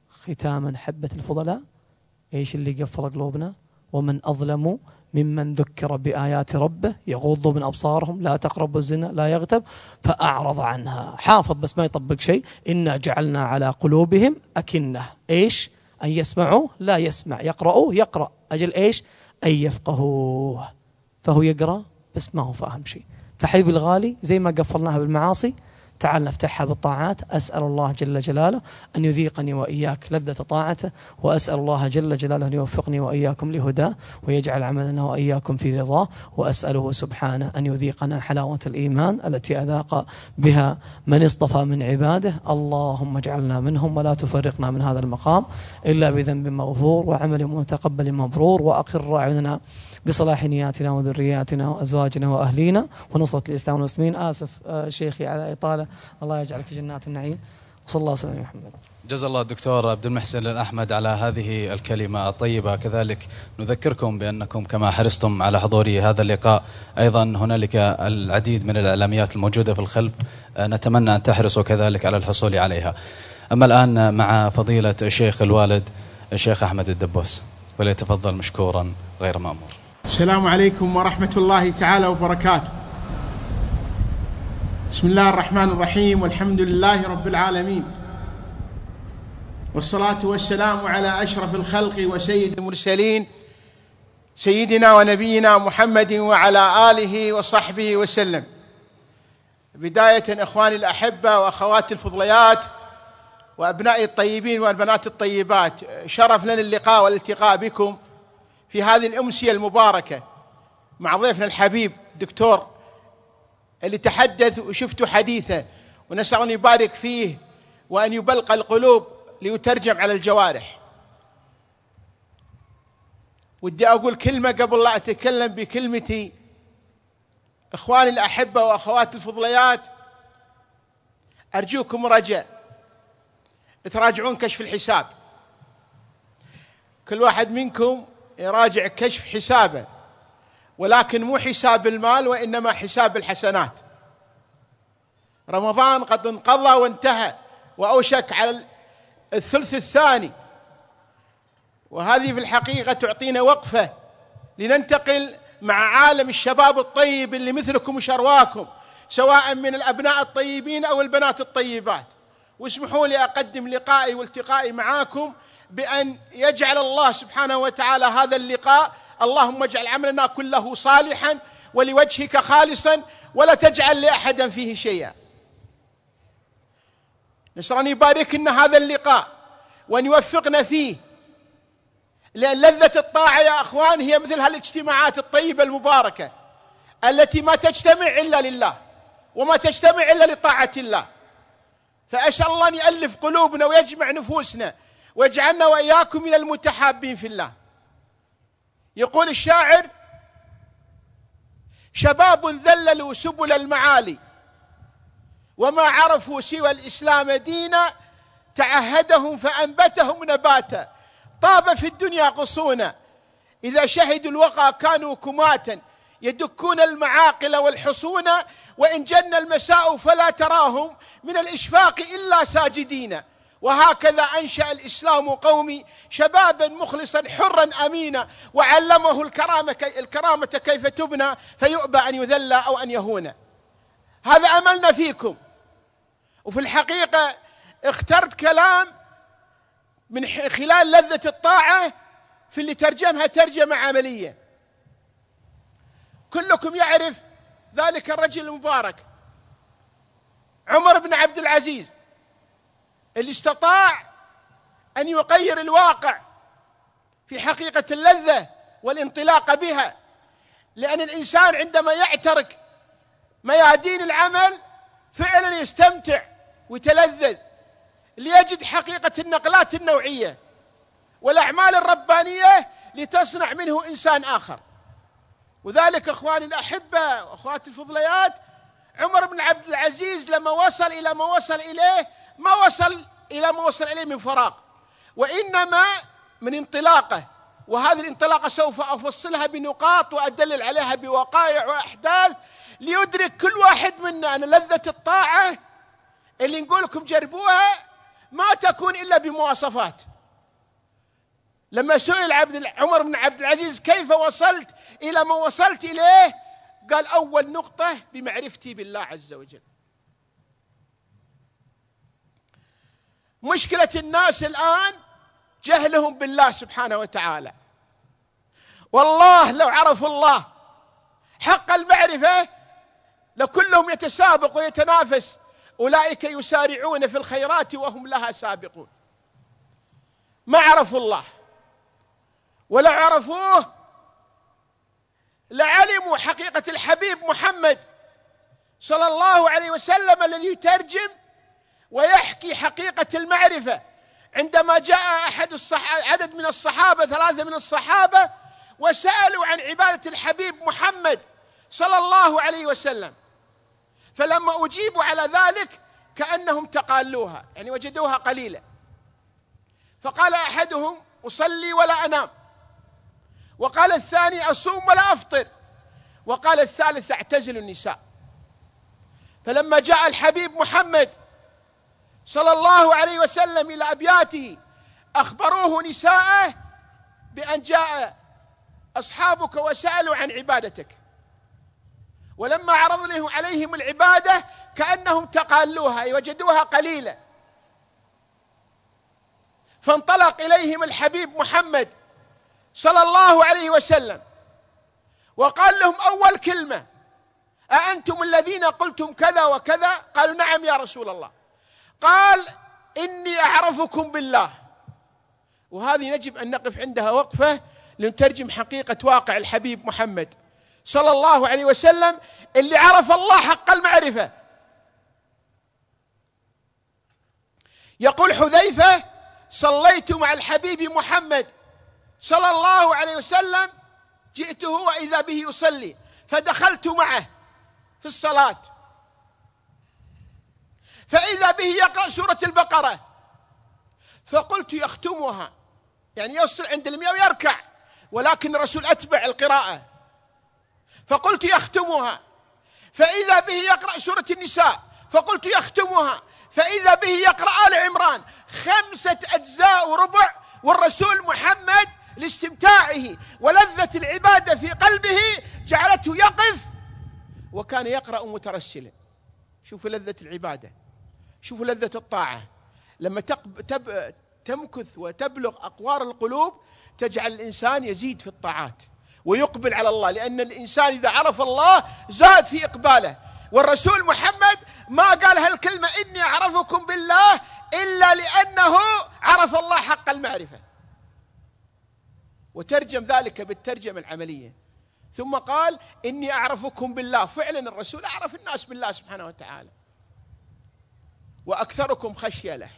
ختاما حبة الفضلاء، إيش اللي قفل قلوبنا؟ ومن أظلم ممن ذكر بآيات ربه يغض من أبصارهم لا تقربوا الزنا لا يغتب فأعرض عنها. حافظ بس ما يطبق شيء. إنا جعلنا على قلوبهم أكنة إيش؟ أن يسمعوا لا يسمع، يقرأوا يقرأ، أجل إيش؟ أن يفقهوه. فهو يقرأ بس ما هو فاهم شيء. فحبيبي الغالي زي ما قفلناها بالمعاصي تعال نفتحها بالطاعات. أسأل الله جل جلاله أن يذيقني وإياك لذة طاعته، وأسأل الله جل جلاله أن يوفقني وإياكم لهداه ويجعل عملنا وإياكم في رضاه، وأسأله سبحانه أن يذيقنا حلاوة الإيمان التي أذاق بها من اصطفى من عباده. اللهم اجعلنا منهم ولا تفرقنا من هذا المقام إلا بذنب مغفور وعمل متقبل مبرور، وأقر أعيننا بصلاح نياتنا وذرياتنا وأزواجنا وأهلينا ونصرة الإسلام والمسلمين. آسف آه شيخي على إطالة، الله يجعلك في جنات النعيم، وصلى الله وسلم على محمد. جزا الله الدكتور عبد المحسن الأحمد على هذه الكلمة الطيبة. كذلك نذكركم بأنكم كما حرصتم على حضور هذا اللقاء أيضا هنالك العديد من الإعلاميات الموجودة في الخلف، نتمنى أن تحرصوا كذلك على الحصول عليها. أما الآن مع فضيلة الشيخ الوالد الشيخ أحمد الدبوس، وليتفضل مشكورا غير مأمور. السلام عليكم ورحمة الله تعالى وبركاته. بسم الله الرحمن الرحيم، والحمد لله رب العالمين، والصلاة والسلام على أشرف الخلق وسيد المرسلين سيدنا ونبينا محمد وعلى آله وصحبه وسلم. بداية إخواني الأحبة وأخواتي الفضليات، وأبنائي الطيبين والبنات الطيبات، شرف لنا اللقاء والالتقاء بكم في هذه الأمسية المباركة مع ضيفنا الحبيب الدكتور اللي تحدث وشفتوا حديثه، ونسأل أن يبارك فيه وأن يبلغ القلوب ليترجم على الجوارح. ودي أقول كلمة قبل لا أتكلم بكلمتي. إخواني الأحبة وأخواتي الفضليات، أرجوكم رجاء تراجعون كشف الحساب. كل واحد منكم يراجع كشف حسابه، ولكن مو حساب المال وإنما حساب الحسنات. رمضان قد انقضى وانتهى وأوشك على الثلث الثاني، وهذه في الحقيقة تعطينا وقفة لننتقل مع عالم الشباب الطيب اللي مثلكم وشرواكم، سواء من الأبناء الطيبين أو البنات الطيبات. واسمحوا لي أقدم لقائي والتقائي معاكم بأن يجعل الله سبحانه وتعالى هذا اللقاء، اللهم اجعل عملنا كله صالحا ولوجهك خالصا ولا تجعل لأحد فيه شيئا. نسأل أن يبارك لنا هذا اللقاء وأن يوفقنا فيه، لأن لذة الطاعة يا أخوان هي مثل هالاجتماعات الطيبة المباركة التي ما تجتمع إلا لله وما تجتمع إلا لطاعة الله. فأسأل الله أن يألف قلوبنا ويجمع نفوسنا ويجعلنا وإياكم من المتحابين في الله. يقول الشاعر: شباب ذللوا سبل المعالي وما عرفوا سوى الإسلام دينا، تعهدهم فأنبتهم نباتا، طاب في الدنيا غصونا، إذا شهدوا الوغى كانوا كماتا، يدكون المعاقل والحصون، وإن جن المساء فلا تراهم من الإشفاق إلا ساجدين. وهكذا أنشأ الإسلام قومي شبابا مخلصا حرا أمينا، وعلمه الكرامة, الكرامة كيف تبنى فيؤبى أن يذل أو أن يهون. هذا أملنا فيكم. وفي الحقيقة اخترت كلام من خلال لذة الطاعة في اللي ترجمها ترجمة عملية. كلكم يعرف ذلك الرجل المبارك عمر بن عبد العزيز اللي استطاع أن يغير الواقع في حقيقة اللذة والانطلاق بها، لأن الإنسان عندما يعترك ميادين العمل فعلا يستمتع ويتلذذ ليجد حقيقة النقلات النوعية والأعمال الربانية لتصنع منه إنسان آخر. وذلك أخواني الأحبة وأخواتي الفضليات، عمر بن عبد العزيز لما وصل إلى ما وصل إليه ما وصل إلى ما وصل إليه من فراغ، وإنما من انطلاقه. وهذه الانطلاقة سوف أفصلها بنقاط وأدلل عليها بوقائع وأحداث ليدرك كل واحد منا أن لذة الطاعة اللي نقول لكم جربوها ما تكون إلا بمواصفات. لما سئل عبد عمر بن عبد العزيز كيف وصلت إلى ما وصلت إليه، قال: أول نقطة بمعرفتي بالله عز وجل. مشكلة الناس الآن جهلهم بالله سبحانه وتعالى. والله لو عرفوا الله حق المعرفة لكلهم يتسابق ويتنافس، أولئك يسارعون في الخيرات وهم لها سابقون. ما عرفوا الله، ولو عرفوه لعلموا حقيقة الحبيب محمد صلى الله عليه وسلم الذي يترجم ويحكي حقيقة المعرفة. عندما جاء أحد الصح... عدد من الصحابة، ثلاثة من الصحابة، وسألوا عن عبادة الحبيب محمد صلى الله عليه وسلم، فلما أجيبوا على ذلك كأنهم تقالوها، يعني وجدوها قليلة. فقال أحدهم: أصلي ولا أنام، وقال الثاني: أصوم ولا أفطر، وقال الثالث: أعتزل النساء. فلما جاء الحبيب محمد صلى الله عليه وسلم إلى أبياته أخبروه نساءه بأن جاء أصحابك وسألوا عن عبادتك، ولما عرض عليهم العبادة كأنهم تقالوها، أي وجدوها قليلة. فانطلق إليهم الحبيب محمد صلى الله عليه وسلم وقال لهم أول كلمة: أأنتم الذين قلتم كذا وكذا؟ قالوا: نعم يا رسول الله. قال: إني أعرفكم بالله. وهذه نجب أن نقف عندها وقفة لنترجم حقيقة واقع الحبيب محمد صلى الله عليه وسلم اللي عرف الله حق المعرفة. يقول حذيفة: صليت مع الحبيب محمد صلى الله عليه وسلم، جئته وإذا به يصلي، فدخلت معه في الصلاة فإذا به يقرأ سورة البقرة، فقلت يختمها، يعني يوصل عند المئة ويركع، ولكن الرسول أتبع القراءة، فقلت يختمها، فإذا به يقرأ سورة النساء، فقلت يختمها، فإذا به يقرأ آل عمران، خمسة أجزاء وربع، والرسول محمد لاستمتاعه ولذة العبادة في قلبه جعلته يقف وكان يقرأ مترسلا. شوفوا لذة العبادة، شوفوا لذة الطاعة، لما تقب تب تمكث وتبلغ أقوار القلوب تجعل الإنسان يزيد في الطاعات ويقبل على الله، لأن الإنسان إذا عرف الله زاد في إقباله. والرسول محمد ما قال هالكلمة إني أعرفكم بالله إلا لأنه عرف الله حق المعرفة، وترجم ذلك بالترجمة العملية، ثم قال إني أعرفكم بالله. فعلا الرسول أعرف الناس بالله سبحانه وتعالى. وأكثركم خشية له،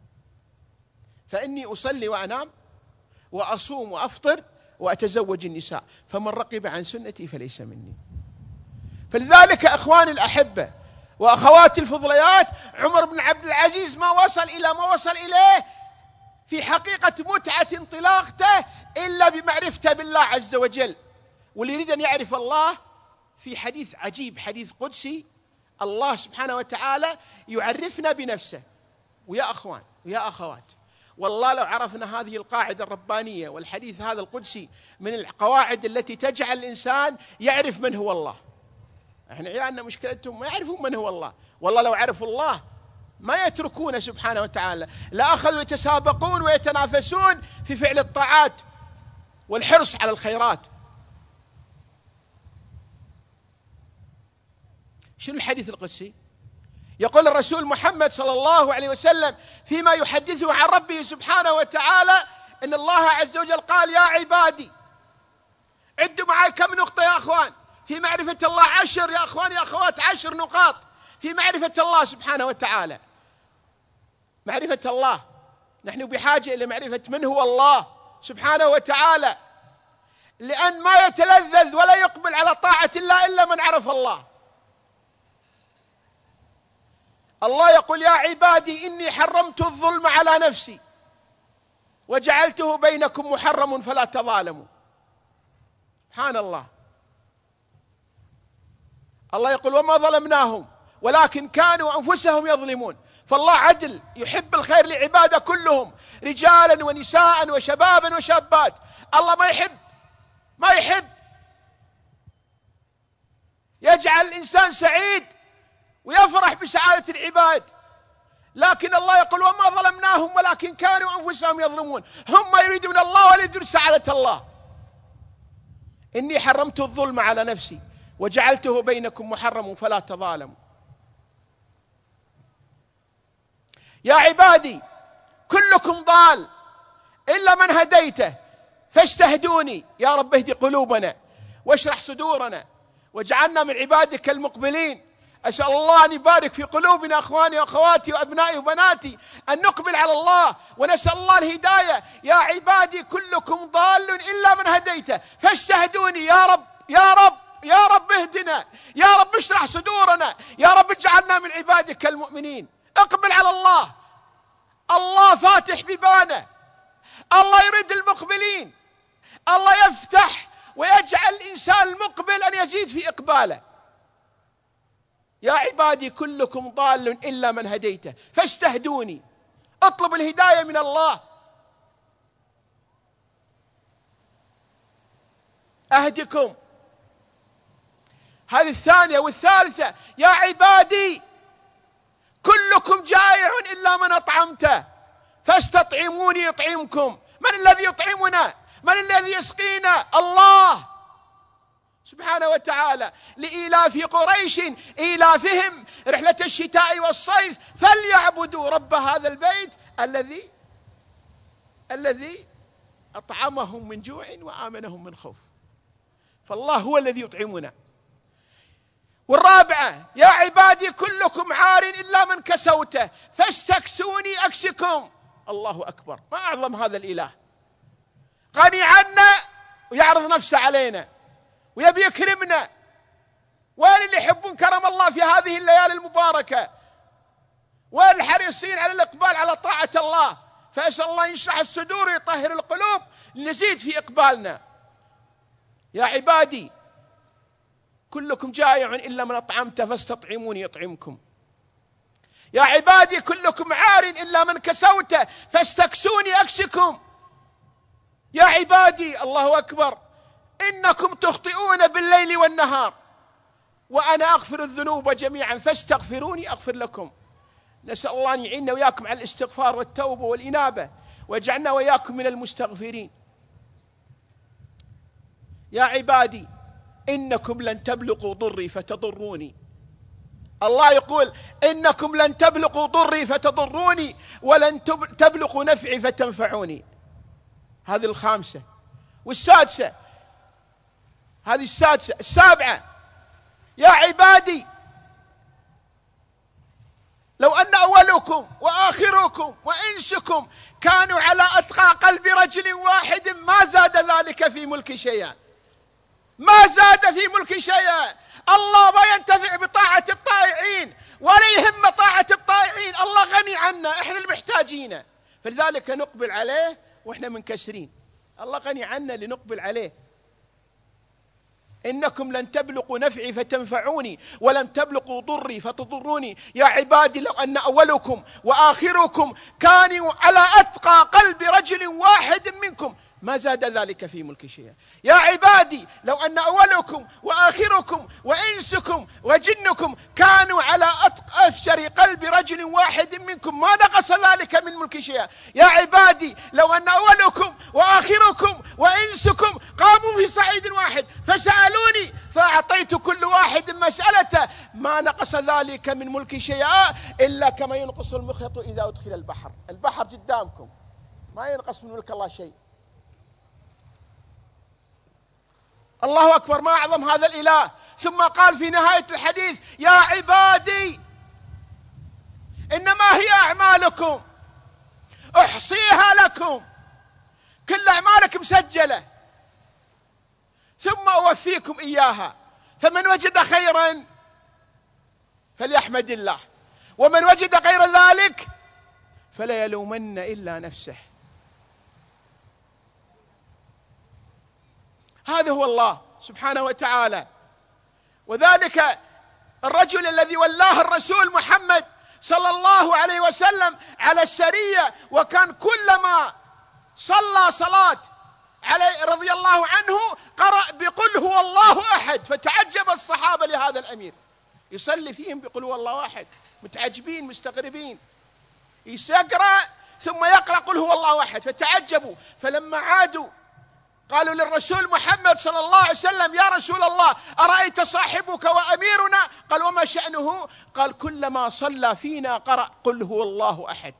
فإني أصلي وأنام وأصوم وأفطر وأتزوج النساء، فمن رغب عن سنتي فليس مني. فلذلك أخواني الأحبة وأخواتي الفضليات، عمر بن عبد العزيز ما وصل إلى ما وصل إليه في حقيقة متعة انطلاقته إلا بمعرفته بالله عز وجل. واللي يريد أن يعرف الله، في حديث عجيب، حديث قدسي، الله سبحانه وتعالى يعرفنا بنفسه. ويا أخوان ويا أخوات، والله لو عرفنا هذه القاعدة الربانية والحديث هذا القدسي من القواعد التي تجعل الإنسان يعرف من هو الله. احنا عيالنا مشكلتهم ما يعرفون من هو الله، والله لو عرفوا الله ما يتركونه سبحانه وتعالى، لا أخذوا يتسابقون ويتنافسون في فعل الطاعات والحرص على الخيرات. شنو الحديث القدسي؟ يقول الرسول محمد صلى الله عليه وسلم فيما يحدثه عن ربه سبحانه وتعالى إن الله عز وجل قال: يا عبادي، عدوا معي كم نقطة يا أخوان في معرفة الله، عشر يا أخوان يا أخوات، عشر نقاط في معرفة الله سبحانه وتعالى. معرفة الله، نحن بحاجة إلى معرفة من هو الله سبحانه وتعالى، لأن ما يتلذذ ولا يقبل على طاعة الله إلا من عرف الله. الله يقول: يا عبادي إني حرمت الظلم على نفسي وجعلته بينكم محرم فلا تظالموا. سبحان الله. الله يقول: وما ظلمناهم ولكن كانوا أنفسهم يظلمون. فالله عدل، يحب الخير لعباده كلهم، رجالا ونساء وشبابا وشابات. الله ما يحب ما يحب يجعل الإنسان سعيد ويفرح بسعادة العباد، لكن الله يقول: وما ظلمناهم ولكن كانوا أنفسهم يظلمون. هم ما يريدون الله ولا يريدون سعادة الله. إني حرمت الظلم على نفسي وجعلته بينكم محرم فلا تظالموا. يا عبادي كلكم ضال إلا من هديته فاستهدوني. يا رب اهد قلوبنا واشرح صدورنا واجعلنا من عبادك المقبلين. أسأل الله أن يبارك في قلوبنا أخواني وأخواتي وأبنائي وبناتي، أن نقبل على الله ونسأل الله الهداية. يا عبادي كلكم ضال إلا من هديته فاستهدوني. يا رب يا رب يا رب اهدنا، يا رب اشرح صدورنا، يا رب اجعلنا من عبادك المؤمنين. اقبل على الله. الله فاتح بيبانه، الله يريد المقبلين، الله يفتح ويجعل الإنسان المقبل أن يزيد في إقباله. يا عبادي كلكم ضال إلا من هديته فاستهدوني. اطلب الهداية من الله. أهدكم. هذه الثانية. والثالثة: يا عبادي كلكم جائع إلا من أطعمته فاستطعموني يطعمكم. من الذي يطعمنا؟ من الذي يسقينا؟ الله. سبحانه وتعالى: لإيلاف قريش إيلافهم رحلة الشتاء والصيف فليعبدوا رب هذا البيت الذي الذي أطعمهم من جوع وآمنهم من خوف. فالله هو الذي يطعمنا. والرابعة: يا عبادي كلكم عار إلا من كسوته فاستكسوني أكسكم. الله أكبر، ما أعظم هذا الإله، غني عنا ويعرض نفسه علينا ويبي يكرمنا. وين اللي يحبون كرم الله في هذه الليالي المباركة؟ وين الحريصين على الإقبال على طاعة الله؟ فأسأل الله يشرح الصدور ويطهر القلوب لنزيد في إقبالنا. يا عبادي كلكم جائع إلا من أطعمته فاستطعموني أطعمكم. يا عبادي كلكم عار إلا من كسوته فاستكسوني أكسكم. يا عبادي، الله أكبر، إنكم تخطئون بالليل والنهار وأنا أغفر الذنوب جميعا فاستغفروني أغفر لكم. نسأل الله أن يعيننا وياكم على الاستغفار والتوبة والإنابة ويجعلنا وياكم من المستغفرين. يا عبادي إنكم لن تبلغوا ضري فتضروني. الله يقول: إنكم لن تبلغوا ضري فتضروني ولن تبلغوا نفعي فتنفعوني. هذه الخامسة. والسادسة، هذه السادسة. السابعة: يا عبادي لو أن أولكم وآخركم وإنسكم كانوا على أتقى قلب رجل واحد ما زاد ذلك في ملك شيئا. ما زاد في ملك شيئا. الله ما ينتفع بطاعة الطائعين ولا يهم طاعة الطائعين. الله غني عنا، احنا المحتاجين، فلذلك نقبل عليه واحنا منكسرين. الله غني عنا لنقبل عليه. إنكم لن تبلغوا نفعي فتنفعوني ولن تبلغوا ضري فتضروني. يا عبادي لو أن أولكم وآخركم كانوا على أتقى قلب رجل واحد منكم ما زاد ذلك في ملك شيئا. يا عبادي لو أن أولكم وآخركم وإنسكم وجنكم كانوا على أفجر قلب رجل واحد منكم ما نقص ذلك من ملك شيئا. يا عبادي لو أن أولكم وآخركم وإنسكم قاموا في صعيد واحد فسألوني فأعطيت كل واحد مسألته ما نقص ذلك من ملك شيئا إلا كما ينقص المخيط إذا أدخل البحر. البحر قدامكم، ما ينقص من ملك الله شيء. الله أكبر، ما أعظم هذا الإله. ثم قال في نهاية الحديث: يا عبادي إنما هي أعمالكم أحصيها لكم، كل أعمالك مسجلة ثم أوفيكم إياها، فمن وجد خيرا فليحمد الله ومن وجد غير ذلك فلا يلومن إلا نفسه. هذا هو الله سبحانه وتعالى. وذلك الرجل الذي ولاه الرسول محمد صلى الله عليه وسلم على السرية، وكان كلما صلى صلاة عليه رضي الله عنه قرأ بقل هو الله أحد، فتعجب الصحابة لهذا الأمير يصلي فيهم بقل هو الله أحد، متعجبين مستغربين، يقرأ ثم يقرأ قل هو الله أحد، فتعجبوا. فلما عادوا قالوا للرسول محمد صلى الله عليه وسلم: يا رسول الله أرأيت صاحبك وأميرنا؟ قال: وما شأنه؟ قال: كلما صلى فينا قرأ قل هو الله أحد.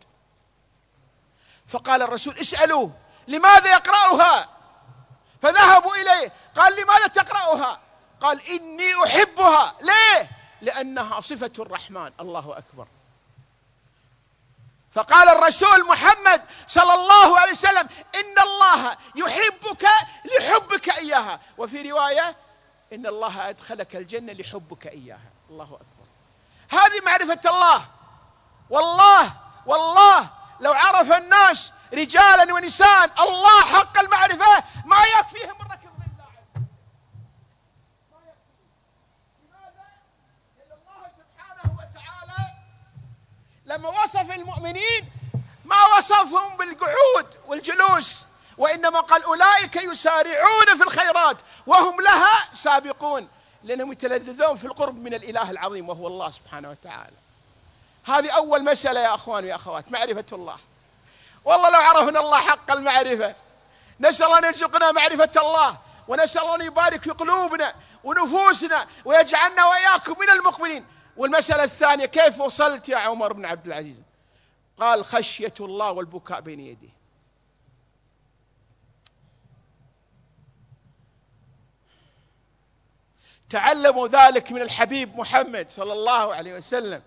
فقال الرسول: اسألوه لماذا يقرأها؟ فذهبوا إليه، قال: لماذا تقرأها؟ قال: إني أحبها. ليه؟ لأنها صفة الرحمن. الله أكبر. فقال الرسول محمد صلى الله عليه وسلم: إن الله يحبك لحبك إياها، وفي رواية إن الله أدخلك الجنة لحبك إياها. الله أكبر. هذه معرفة الله. والله والله لو عرف الناس رجالا ونساء الله حق المعرفة ما يكفيهم الركض لله. ما يكفيهم. لماذا؟ لأن الله سبحانه وتعالى لما وصف المؤمنين ما وصفهم بالقعود والجلوس، وإنما قال: أولئك يسارعون في الخيرات وهم لها سابقون، لأنهم يتلذذون في القرب من الإله العظيم وهو الله سبحانه وتعالى. هذه أول مسألة يا أخوان ويا أخوات، معرفة الله. والله لو عرفنا الله حق المعرفة، نسأل الله أن يرزقنا معرفة الله ونسأل الله أن يبارك في قلوبنا ونفوسنا ويجعلنا وإياكم من المقبلين. والمسألة الثانية: كيف وصلت يا عمر بن عبد العزيز؟ قال: خشية الله والبكاء بين يديه. تعلموا ذلك من الحبيب محمد صلى الله عليه وسلم،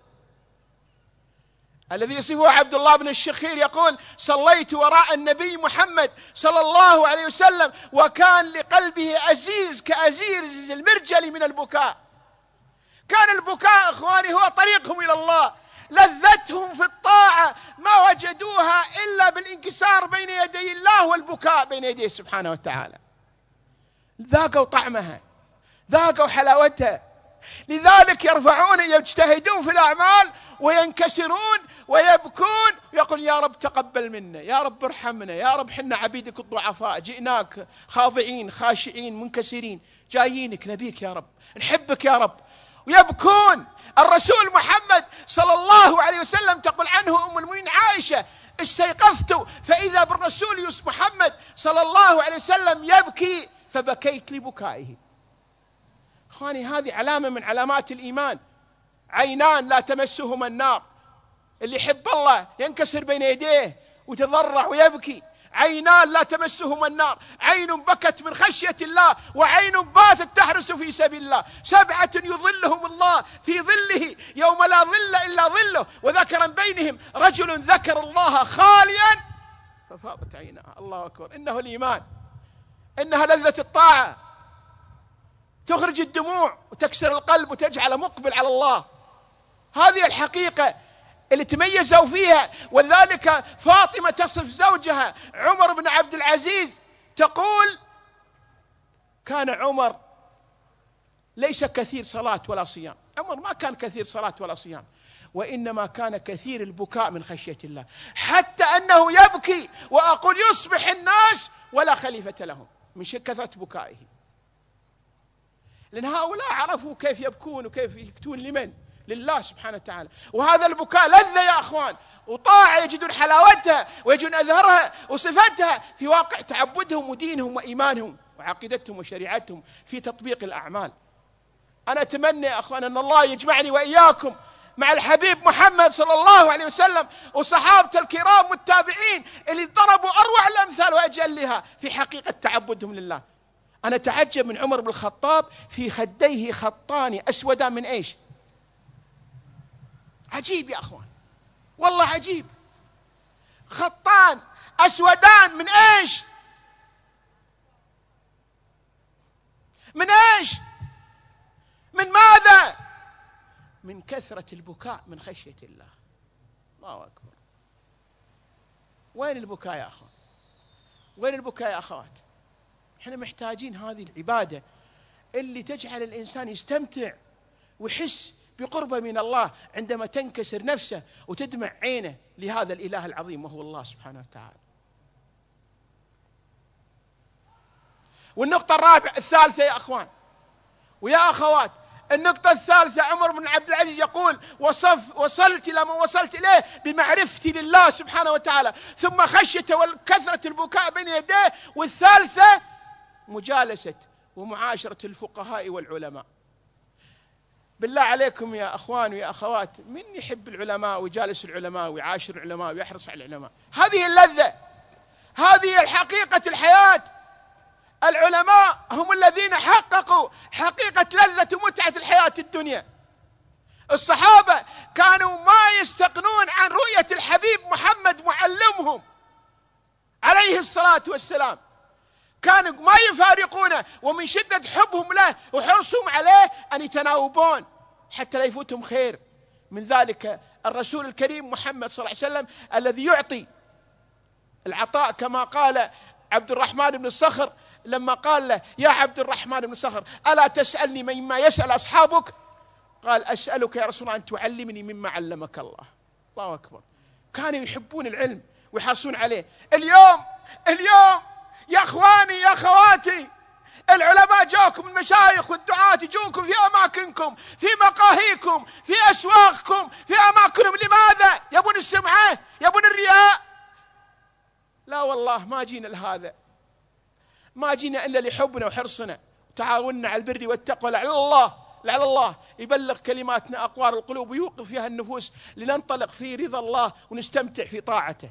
الذي يصفه عبد الله بن الشخير يقول: صليت وراء النبي محمد صلى الله عليه وسلم وكان لقلبه أزيز كأزير المرجل من البكاء. كان البكاء إخواني هو طريقهم إلى الله، لذتهم في الطاعة ما وجدوها إلا بالانكسار بين يدي الله والبكاء بين يديه سبحانه وتعالى. ذاقوا طعمها، ذاقوا حلاوتها، لذلك يرفعون يجتهدون في الأعمال وينكسرون ويبكون ويقول: يا رب تقبل منا، يا رب ارحمنا، يا رب حنا عبيدك الضعفاء، جئناك خاضعين خاشعين منكسرين، جايينك نبيك يا رب، نحبك يا رب. ويبكون. الرسول محمد صلى الله عليه وسلم تقول عنه أم المؤمنين عائشة: استيقظت فإذا بالرسول محمد صلى الله عليه وسلم يبكي فبكيت لبكائه. اخواني، هذه علامة من علامات الإيمان. عينان لا تمسهما النار، اللي يحب الله ينكسر بين يديه وتضرع ويبكي. عينان لا تمسهما النار، عين بكت من خشية الله وعين باتت تحرس في سبيل الله. سبعة يظلهم الله في ظله يوم لا ظل إلا ظله، وذكر بينهم رجل ذكر الله خاليا ففاضت عيناه. الله أكبر. إنه الإيمان، إنها لذة الطاعة، تخرج الدموع وتكسر القلب وتجعل مقبل على الله. هذه الحقيقة اللي تميزوا فيها. ولذلك فاطمة تصف زوجها عمر بن عبد العزيز تقول: كان عمر ليس كثير صلاة ولا صيام. عمر ما كان كثير صلاة ولا صيام، وإنما كان كثير البكاء من خشية الله، حتى أنه يبكي وأقول يصبح الناس ولا خليفة لهم من كثرة بكائه. لأن هؤلاء عرفوا كيف يبكون وكيف يكتون لمن؟ لله سبحانه وتعالى. وهذا البكاء لذة يا أخوان، وطاعة يجدون حلاوتها ويجدون أثرها وصفتها في واقع تعبدهم ودينهم وإيمانهم وعقيدتهم وشريعتهم في تطبيق الأعمال. أنا أتمنى يا أخوان أن الله يجمعني وإياكم مع الحبيب محمد صلى الله عليه وسلم وصحابته الكرام والتابعين اللي ضربوا أروع الأمثال وأجلها في حقيقة تعبدهم لله. أنا أتعجب من عمر بن الخطاب في خديه خطان أسودان من إيش؟ عجيب يا أخوان، والله عجيب. خطان أسودان من إيش؟ من إيش؟ من ماذا؟ من كثرة البكاء من خشية الله. الله أكبر. وين البكاء يا أخوان؟ وين البكاء يا أخوات؟ احنا محتاجين هذه العبادة اللي تجعل الإنسان يستمتع ويحس بقربه من الله عندما تنكسر نفسه وتدمع عينه لهذا الإله العظيم وهو الله سبحانه وتعالى. والنقطة الرابعة الثالثة يا أخوان ويا أخوات، النقطة الثالثة عمر بن عبد العزيز يقول: وصف وصلت إلى ما وصلت إليه بمعرفتي لله سبحانه وتعالى، ثم خشيته وكثرة البكاء بين يديه، والثالثة مجالسة ومعاشرة الفقهاء والعلماء. بالله عليكم يا أخوان ويا أخوات، من يحب العلماء ويجالس العلماء ويعاشر العلماء ويحرص على العلماء؟ هذه اللذة، هذه الحقيقة الحياة. العلماء هم الذين حققوا حقيقة لذة ومتعة الحياة الدنيا. الصحابة كانوا ما يستغنون عن رؤية الحبيب محمد معلمهم عليه الصلاة والسلام، كانوا ما يفارقونه، ومن شدة حبهم له وحرصهم عليه أن يتناوبون حتى لا يفوتهم خير. من ذلك الرسول الكريم محمد صلى الله عليه وسلم الذي يعطي العطاء، كما قال عبد الرحمن بن الصخر لما قال له: يا عبد الرحمن بن الصخر، ألا تسألني مما يسأل أصحابك؟ قال: أسألك يا رسول الله أن تعلمني مما علمك الله. الله أكبر. كانوا يحبون العلم ويحرصون عليه. اليوم اليوم يا أخواني يا أخواتي، العلماء جاكم، المشايخ والدعاة يجوكم في أماكنكم، في مقاهيكم، في أسواقكم، في أماكنهم. لماذا؟ يبون السمعة، يبون الرياء. لا والله ما جينا لهذا. ما جينا إلا لحبنا وحرصنا وتعاوننا على البر والتقوى، لعل الله لعل الله يبلغ كلماتنا أقوار القلوب ويوقف فيها النفوس لننطلق في رضا الله ونستمتع في طاعته.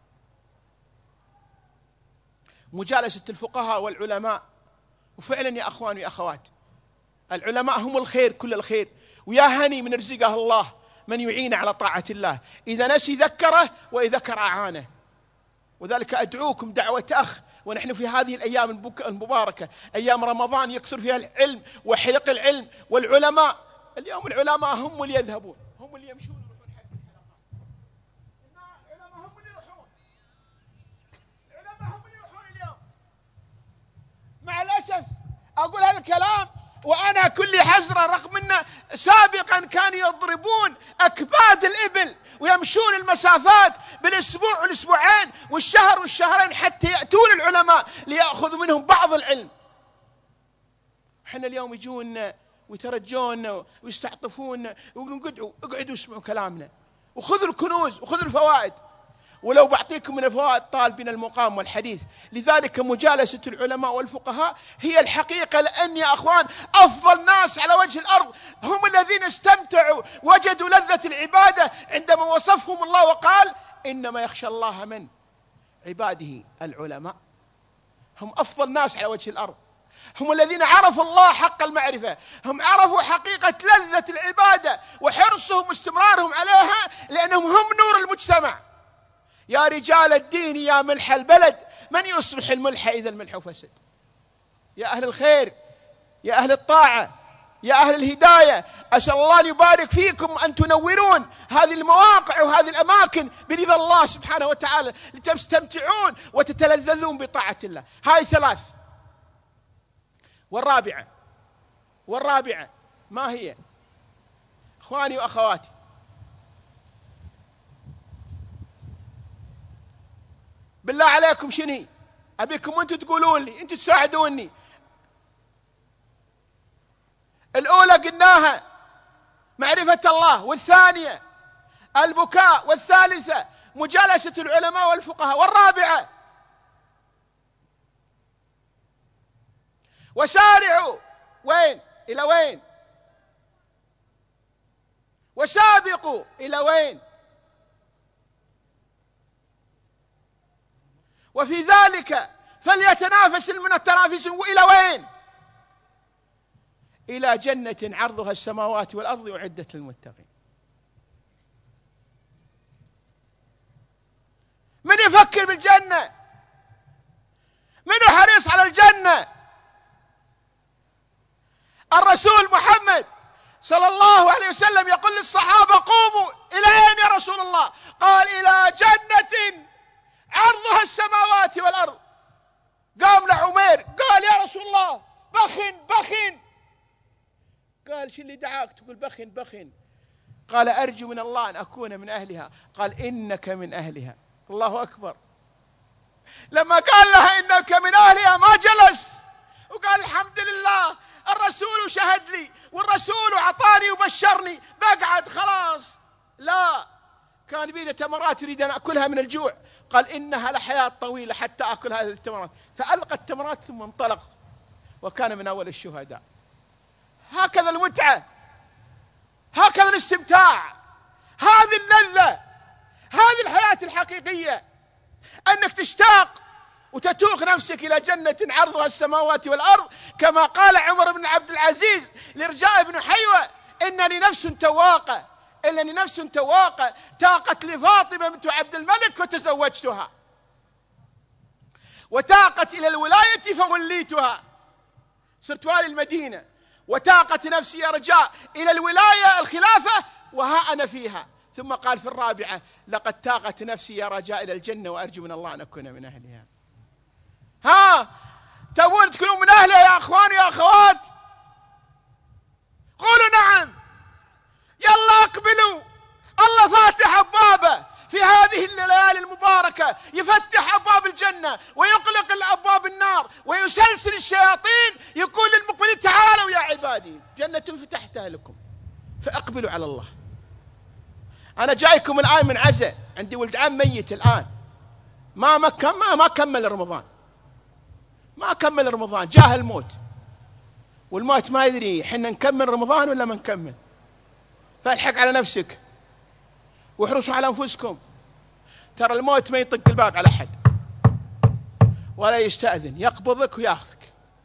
مجالسة الفقهاء والعلماء، وفعلا يا أخوان ويا أخوات العلماء هم الخير كل الخير، ويا هني من رزقه الله من يعين على طاعة الله، إذا نسي ذكره وإذا ذكر أعانه. وذلك أدعوكم دعوة أخ، ونحن في هذه الأيام المباركة أيام رمضان يكثر فيها العلم وحلق العلم والعلماء. اليوم العلماء هم اللي يذهبون، هم اللي يمشون يروحون حق الحلقات، العلماء هم اللي يروحون، العلماء هم اللي يروحون اليوم. مع الأسف أقول هالكلام وأنا كل حزرة، رغم أن سابقا كانوا يضربون أكباد الإبل ويمشون المسافات بالأسبوع والأسبوعين والشهر والشهرين حتى يأتون العلماء ليأخذوا منهم بعض العلم. احنا اليوم يجون ويترجون ويستعطفون ويقعدوا اقعدوا اسمعوا كلامنا وخذوا الكنوز وخذوا الفوائد. ولو بعطيكم من الفوائد طال بنا المقام والحديث. لذلك مجالسة العلماء والفقهاء هي الحقيقة، لأن يا أخوان أفضل ناس على وجه الأرض هم الذين استمتعوا وجدوا لذة العبادة عندما وصفهم الله وقال إنما يخشى الله من عباده العلماء. هم أفضل ناس على وجه الأرض، هم الذين عرفوا الله حق المعرفة، هم عرفوا حقيقة لذة العبادة وحرصهم واستمرارهم عليها، لأنهم هم نور المجتمع. يا رجال الدين يا ملح البلد، من يصلح الملح إذا الملح فسد؟ يا أهل الخير، يا أهل الطاعة، يا أهل الهداية، أسأل الله أن يبارك فيكم أن تنورون هذه المواقع وهذه الأماكن برضا الله سبحانه وتعالى لتستمتعون وتتلذذون بطاعة الله. هاي ثلاث. والرابعة والرابعة ما هي؟ إخواني وأخواتي، بالله عليكم شني أبيكم أنتم تقولون لي، أنتم تساعدوني. الأولى قلناها معرفة الله، والثانية البكاء، والثالثة مجالسة العلماء والفقهاء، والرابعة وسارعوا وين؟ إلى وين؟ وسابقوا إلى وين؟ وفي ذلك فليتنافس المتنافسون. إلى وين؟ إلى جنة عرضها السماوات والأرض أعدت للمتقين. من يفكر بالجنة؟ من حريص على الجنة؟ الرسول محمد صلى الله عليه وسلم يقول للصحابة قوموا. إلى أين يا رسول الله؟ قال إلى جنة عرضها السماوات والأرض. قام لعمير قال يا رسول الله بخن بخن. قال شو اللي دعاك تقول بخن بخن؟ قال أرجو من الله أن أكون من أهلها. قال إنك من أهلها. الله أكبر. لما قال لها إنك من أهلها ما جلس وقال الحمد لله الرسول شهد لي والرسول أعطاني وبشرني بقعد خلاص. لا، كان بيده تمرات يريد أن أكلها من الجوع. قال إنها لحياة طويلة حتى أكل هذه التمرات، فألقى التمرات ثم انطلق وكان من أول الشهداء. هكذا المتعة، هكذا الاستمتاع، هذه اللذة، هذه الحياة الحقيقية، أنك تشتاق وتتوق نفسك إلى جنة عرضها السماوات والأرض، كما قال عمر بن عبد العزيز لرجاء بن حيوة إنني نفس تواقة إنني نفس تواقة تاقت لفاطمة بنت عبد الملك وتزوجتها، وتاقت إلى الولاية فوليتها صرت والي المدينة، وتاقت نفسي يا رجاء إلى الولاية الخلافة وها أنا فيها. ثم قال في الرابعة لقد تاقت نفسي يا رجاء إلى الجنة وأرجو من الله أن أكون من أهلها. ها تبون تكونوا من أهلها يا أخوان يا أخوات؟ قولوا نعم. يلا اقبلوا. الله فاتح أبوابه في هذه الليالي المباركة، يفتح أبواب الجنة ويغلق الأبواب النار ويسلسل الشياطين، يقول للمقبلين تعالوا يا عبادي جنة فتحتها لكم فأقبلوا على الله. أنا جايكم الآن من عزة، عندي ولد عم ميت الآن ما ما ما, ما كمل رمضان، ما كمل رمضان، جاه الموت، والموت ما يدري حنا نكمل رمضان ولا ما نكمل. فالحق على نفسك واحرصوا على أنفسكم، ترى الموت ما يطق الباب على أحد ولا يستأذن، يقبضك وياخذك.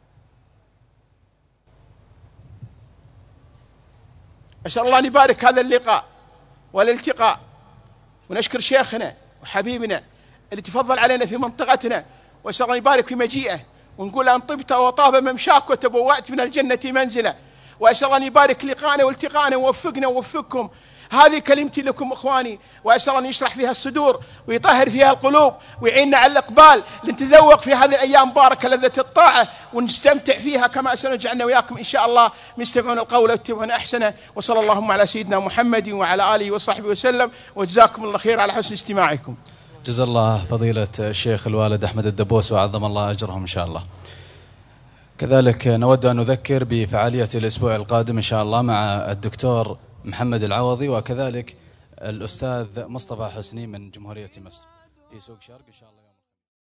أسأل الله أن يبارك هذا اللقاء والالتقاء، ونشكر شيخنا وحبيبنا اللي تفضل علينا في منطقتنا، وأسأل الله يبارك في مجيئه، ونقول أن طبت وطاب ممشاك وتبوأت من الجنة منزلا. وأسأل الله أن يبارك لقاءنا والتقاءنا ووفقنا ووفقكم. هذه كلمتي لكم إخواني، وأسأل الله أن يشرح فيها الصدور ويطهر فيها القلوب ويعيننا على الإقبال لنتذوق في هذه الأيام مباركة لذة الطاعة ونستمتع فيها كما أسأل الله يجعلنا وياكم إن شاء الله يستمعون القول ويتبعون أحسنه. وصلى اللهم على سيدنا محمد وعلى آله وصحبه وسلم، وجزاكم الله خير على حسن استماعكم. جزا الله فضيلة الشيخ الوالد أحمد الدبوس وعظم الله أجرهم إن شاء الله. كذلك نود أن نذكر بفعالية الأسبوع القادم إن شاء الله مع الدكتور محمد العوضي وكذلك الأستاذ مصطفى حسني من جمهورية مصر في سوق شرق إن شاء الله.